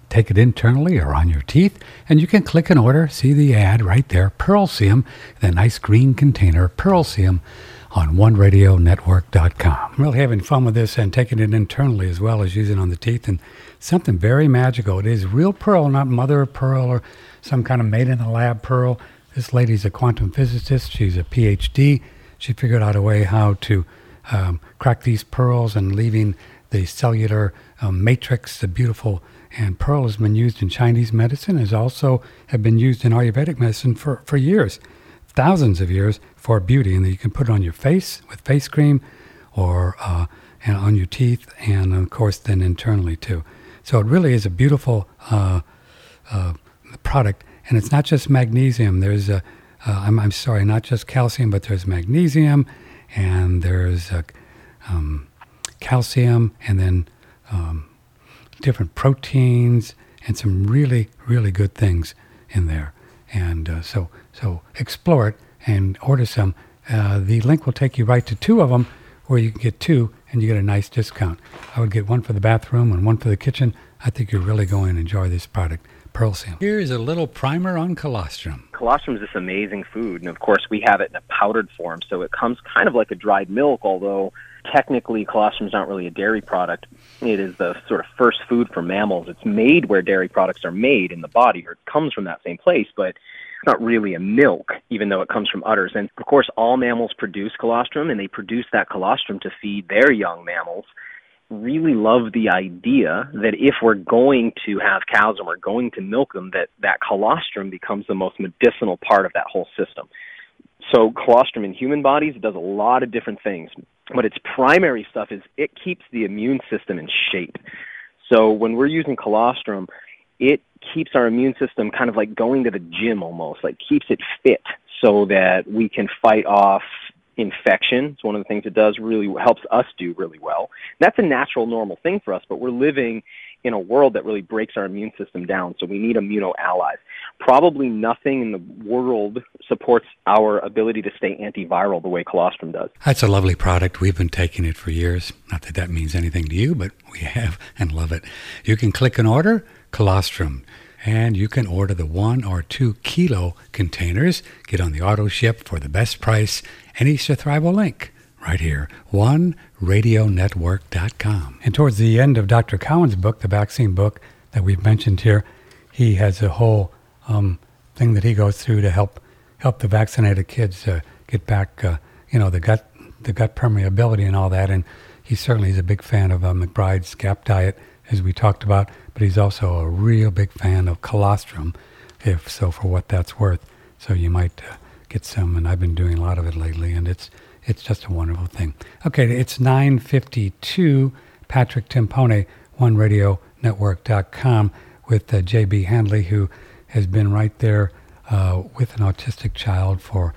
take it internally or on your teeth, and you can click and order. See the ad right there, Pearlseum, the nice green container, Pearlseum, on OneRadioNetwork.com. I'm really having fun with this and taking it internally as well as using it on the teeth, and something very magical. It is real pearl, not mother of pearl or some kind of made-in-the-lab pearl. This lady's a quantum physicist. She's a PhD. She figured out a way how to crack these pearls and leaving the cellular matrix, the beautiful. And pearl has been used in Chinese medicine, has also have been used in Ayurvedic medicine for years, thousands of years, for beauty. And you can put it on your face with face cream, or and on your teeth, and of course then internally too. So it really is a beautiful product. And it's not just magnesium. There's I'm sorry, not just calcium, but there's magnesium, and there's calcium, and then different proteins, and some really, really good things in there. And so explore it and order some. The link will take you right to 2 of them, where you can get 2 and you get a nice discount. I would get 1 for the bathroom and 1 for the kitchen. I think you're really going to enjoy this product, Pearlseum. Here's a little primer on colostrum. Colostrum is this amazing food, and of course we have it in a powdered form, so it comes kind of like a dried milk, although technically colostrum is not really a dairy product. It is the sort of first food for mammals. It's made where dairy products are made in the body, or it comes from that same place, but it's not really a milk, even though it comes from udders. And of course all mammals produce colostrum, and they produce that colostrum to feed their young mammals. Really love the idea that if we're going to have cows and we're going to milk them, that colostrum becomes the most medicinal part of that whole system. So colostrum in human bodies, it does a lot of different things, but its primary stuff is it keeps the immune system in shape. So when we're using colostrum, it keeps our immune system kind of like going to the gym almost, like keeps it fit so that we can fight off infection. It's one of the things it does really helps us do really well. That's a natural, normal thing for us, but we're living in a world that really breaks our immune system down, so we need immuno allies. Probably nothing in the world supports our ability to stay antiviral the way colostrum does. That's a lovely product. We've been taking it for years. Not that that means anything to you, but we have and love it. You can click and order colostrum, and you can order the 1 or 2 kilo containers. Get on the auto ship for the best price. Any Thrival link right here, OneRadioNetwork.com. And towards the end of Dr. Cowan's book, the vaccine book that we've mentioned here, he has a whole thing that he goes through to help the vaccinated kids get back, the gut permeability and all that. And he certainly is a big fan of McBride's GAP diet, as we talked about, but he's also a real big fan of colostrum, if so, for what that's worth. So you might get some, and I've been doing a lot of it lately, and it's just a wonderful thing. Okay, it's 9:52. Patrick Timpone, OneRadioNetwork.com, with J.B. Handley, who has been right there with an autistic child for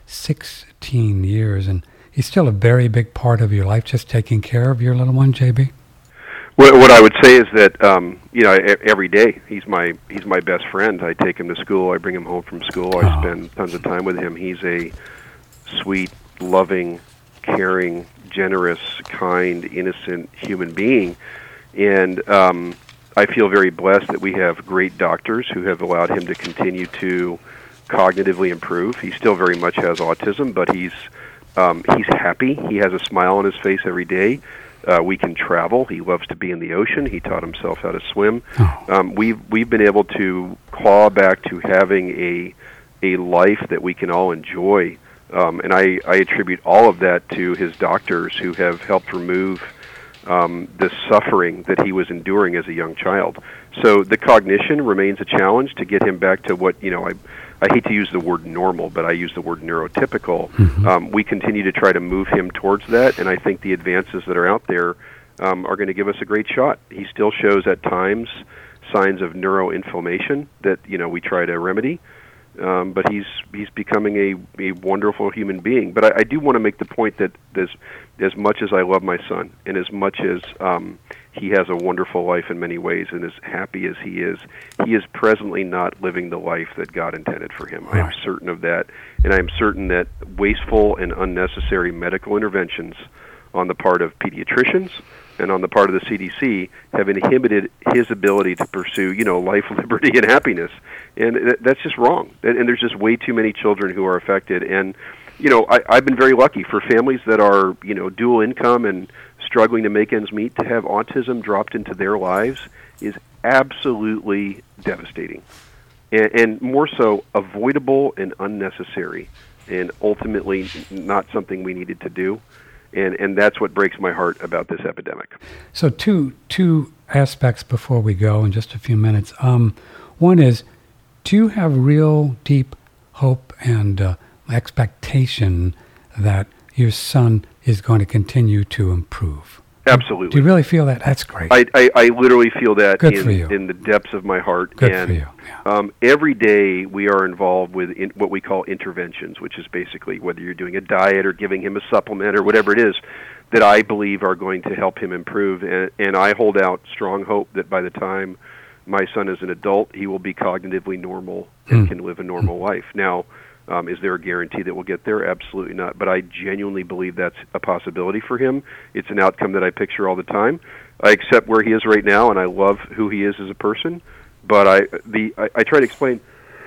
16 years, and he's still a very big part of your life, just taking care of your little one, J.B.? Well, what I would say is that every day he's my best friend. I take him to school. I bring him home from school. I spend tons of time with him. He's a sweet, loving, caring, generous, kind, innocent human being, and I feel very blessed that we have great doctors who have allowed him to continue to cognitively improve. He still very much has autism, but he's happy. He has a smile on his face every day. We can travel. He loves to be in the ocean. He taught himself how to swim. We've been able to claw back to having a life that we can all enjoy, and I attribute all of that to his doctors who have helped remove the suffering that he was enduring as a young child. So the cognition remains a challenge to get him back to what, I hate to use the word normal, but I use the word neurotypical. Mm-hmm. We continue to try to move him towards that, and I think the advances that are out there are going to give us a great shot. He still shows at times signs of neuroinflammation that we try to remedy, but he's becoming a wonderful human being. But I do want to make the point that as much as I love my son, and as much as he has a wonderful life in many ways, and as happy as he is presently not living the life that God intended for him. Right. I am certain of that, and I am certain that wasteful and unnecessary medical interventions on the part of pediatricians, and on the part of the CDC have inhibited his ability to pursue, life, liberty, and happiness. And that's just wrong. And there's just way too many children who are affected. And, I've been very lucky for families that are, dual income and struggling to make ends meet. To have autism dropped into their lives is absolutely devastating. And more so, avoidable and unnecessary, and ultimately not something we needed to do. And that's what breaks my heart about this epidemic. So two aspects before we go in just a few minutes. One is, do you have real deep hope and expectation that your son is going to continue to improve? Absolutely. Do you really feel that? That's great. I literally feel that in the depths of my heart. Good for you. Yeah. Every day we are involved with what we call interventions, which is basically whether you're doing a diet or giving him a supplement or whatever it is that I believe are going to help him improve. And I hold out strong hope that by the time my son is an adult, he will be cognitively normal and can live a normal life. Now, is there a guarantee that we'll get there? Absolutely not. But I genuinely believe that's a possibility for him. It's an outcome that I picture all the time. I accept where he is right now, and I love who he is as a person. But I try to explain,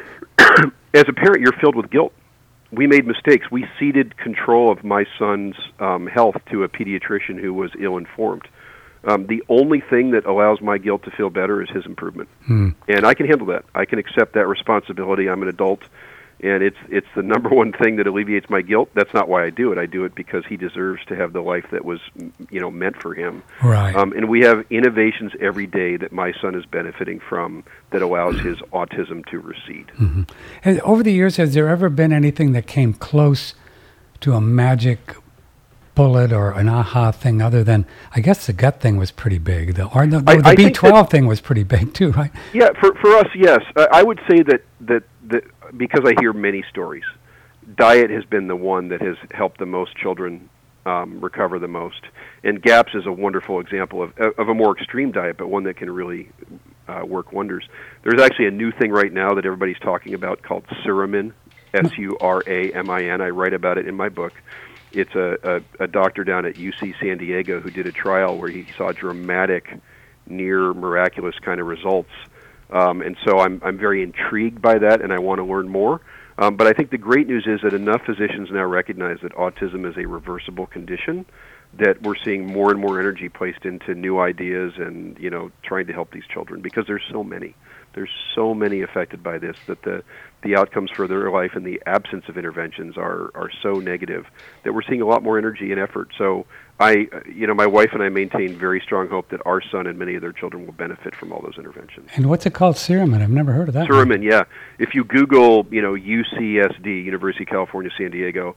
as a parent, you're filled with guilt. We made mistakes. We ceded control of my son's health to a pediatrician who was ill-informed. The only thing that allows my guilt to feel better is his improvement. And I can handle that. I can accept that responsibility. I'm an adult. And it's the number one thing that alleviates my guilt. That's not why I do it. I do it because he deserves to have the life that was, meant for him. Right. And we have innovations every day that my son is benefiting from that allows his autism to recede. Mm-hmm. And over the years, has there ever been anything that came close to a magic bullet or an aha thing other than, I guess the gut thing was pretty big. The B12 thing was pretty big too, right? Yeah, for us, yes. I would say that because I hear many stories, diet has been the one that has helped the most children recover the most. And GAPS is a wonderful example of a more extreme diet, but one that can really work wonders. There's actually a new thing right now that everybody's talking about called Suramin, Suramin. I write about it in my book. It's a doctor down at UC San Diego who did a trial where he saw dramatic, near miraculous kind of results. And so I'm very intrigued by that, and I want to learn more. But I think the great news is that enough physicians now recognize that autism is a reversible condition, that we're seeing more and more energy placed into new ideas and, trying to help these children, because there's so many. There's so many affected by this that the outcomes for their life in the absence of interventions are so negative that we're seeing a lot more energy and effort. So my wife and I maintain very strong hope that our son and many of their children will benefit from all those interventions. And what's it called? Suramin? I've never heard of that. Suramin, yeah. If you Google, UCSD, University of California, San Diego,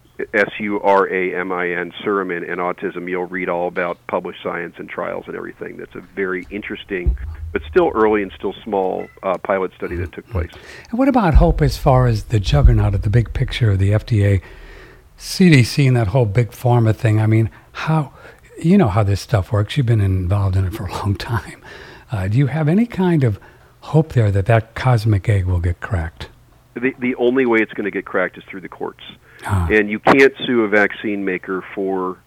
Suramin, Suramin, and autism, you'll read all about published science and trials and everything. That's a very interesting, but still early and still small pilot study that took place. And what about hope as far as the juggernaut of the big picture of the FDA, CDC, and that whole big pharma thing? I mean, how this stuff works. You've been involved in it for a long time. Do you have any kind of hope there that cosmic egg will get cracked? The only way it's going to get cracked is through the courts. And you can't sue a vaccine maker for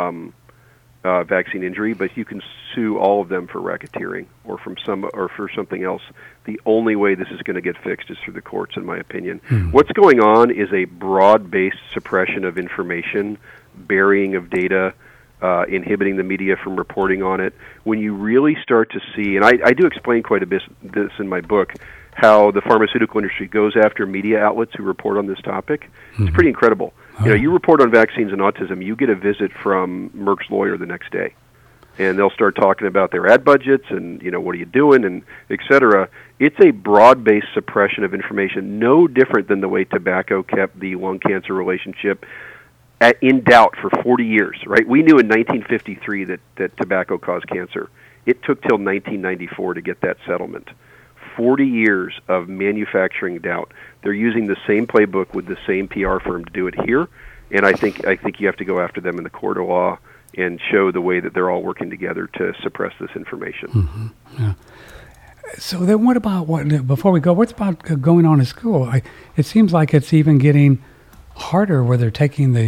vaccine injury, but you can sue all of them for racketeering or for something else. The only way this is going to get fixed is through the courts, in my opinion. What's going on is a broad-based suppression of information, burying of data, inhibiting the media from reporting on it. When you really start to see, and I do explain quite a bit this in my book, how the pharmaceutical industry goes after media outlets who report on this topic. It's pretty incredible. You report on vaccines and autism, you get a visit from Merck's lawyer the next day. And they'll start talking about their ad budgets and, what are you doing, and et cetera. It's a broad-based suppression of information, no different than the way tobacco kept the lung cancer relationship in doubt for 40 years, right? We knew in 1953 that tobacco caused cancer. It took till 1994 to get that settlement. 40 years of manufacturing doubt. They're using the same playbook with the same PR firm to do it here, and I think you have to go after them in the court of law and show the way that they're all working together to suppress this information. Mm-hmm. Yeah. So then what about, before we go, what's about going on in school? It seems like it's even getting harder where they're taking the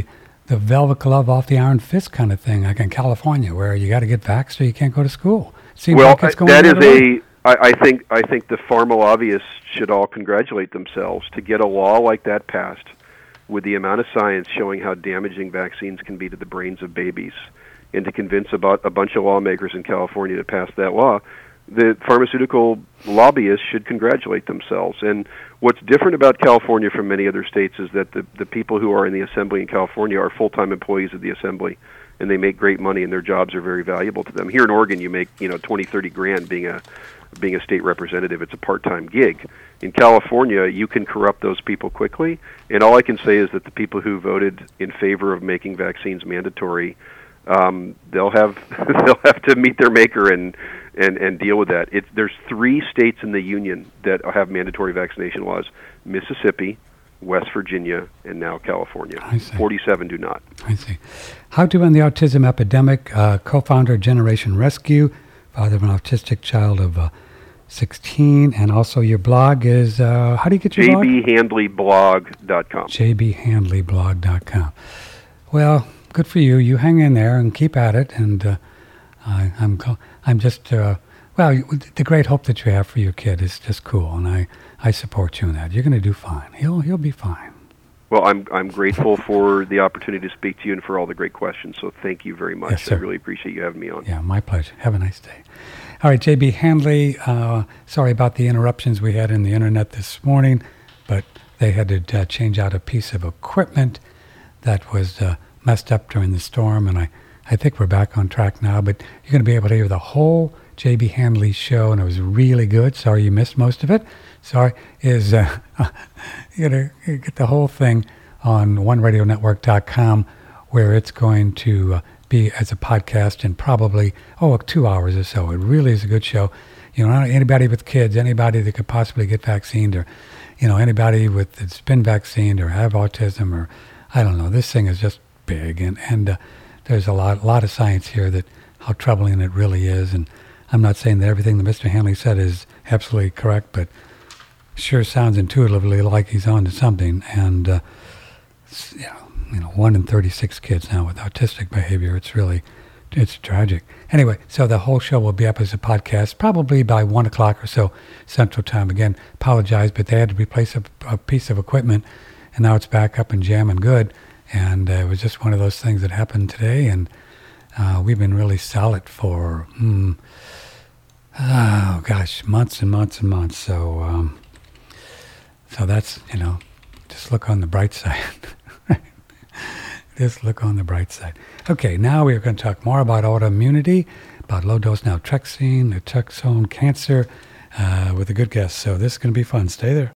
the velvet glove off the iron fist kind of thing, like in California, where you got to get vaxxed or you can't go to school. Seems Well, like it's going that the is other way. I think the pharma lobbyists should all congratulate themselves to get a law like that passed, with the amount of science showing how damaging vaccines can be to the brains of babies, and to convince about a bunch of lawmakers in California to pass that law. The pharmaceutical lobbyists should congratulate themselves. And what's different about California from many other states is that the people who are in the assembly in California are full-time employees of the assembly, and they make great money, and their jobs are very valuable to them. Here in Oregon, you make 20, 30 grand being a state representative. It's a part-time gig. In California, you can corrupt those people quickly, and all I can say is that the people who voted in favor of making vaccines mandatory, they'll have to meet their maker and deal with that. There's 3 states in the union that have mandatory vaccination laws: Mississippi, West Virginia, and now California. I see. 47 do not. I see. How to End the Autism Epidemic, co-founder Generation Rescue, father of an autistic child of 16, and also your blog is, how do you get your blog? jbhandleyblog.com. jbhandleyblog.com. Well, good for you. You hang in there and keep at it, and I'm just, well, the great hope that you have for your kid is just cool, and I support you in that. You're going to do fine. He'll be fine. Well, I'm grateful for the opportunity to speak to you and for all the great questions, so thank you very much. Yes, sir. I really appreciate you having me on. Yeah, my pleasure. Have a nice day. All right, J.B. Handley, sorry about the interruptions we had in the internet this morning, but they had to change out a piece of equipment that was messed up during the storm, and I think we're back on track now, but you're going to be able to hear the whole J.B. Handley show, and it was really good. Sorry you missed most of it. Sorry, you're going to get the whole thing on oneradionetwork.com, where it's going to be as a podcast in probably 2 hours or so. It really is a good show. Anybody with kids, anybody that could possibly get vaccinated, or anybody that's been vaccinated or have autism, or I don't know. This thing is just big, and there's a lot of science here that how troubling it really is. And I'm not saying that everything that Mr. Handley said is absolutely correct, but sure sounds intuitively like he's on to something. And 1 in 36 kids now with autistic behavior. It's tragic. Anyway, so the whole show will be up as a podcast probably by 1 o'clock or so Central Time. Again, apologize, but they had to replace a piece of equipment, and now it's back up and jamming good. And it was just one of those things that happened today, and we've been really solid for, months and months and months. So that's, just look on the bright side. Just look on the bright side. Okay, now we're going to talk more about autoimmunity, about low-dose naltrexone, naltrexone cancer, with a good guest. So this is going to be fun. Stay there.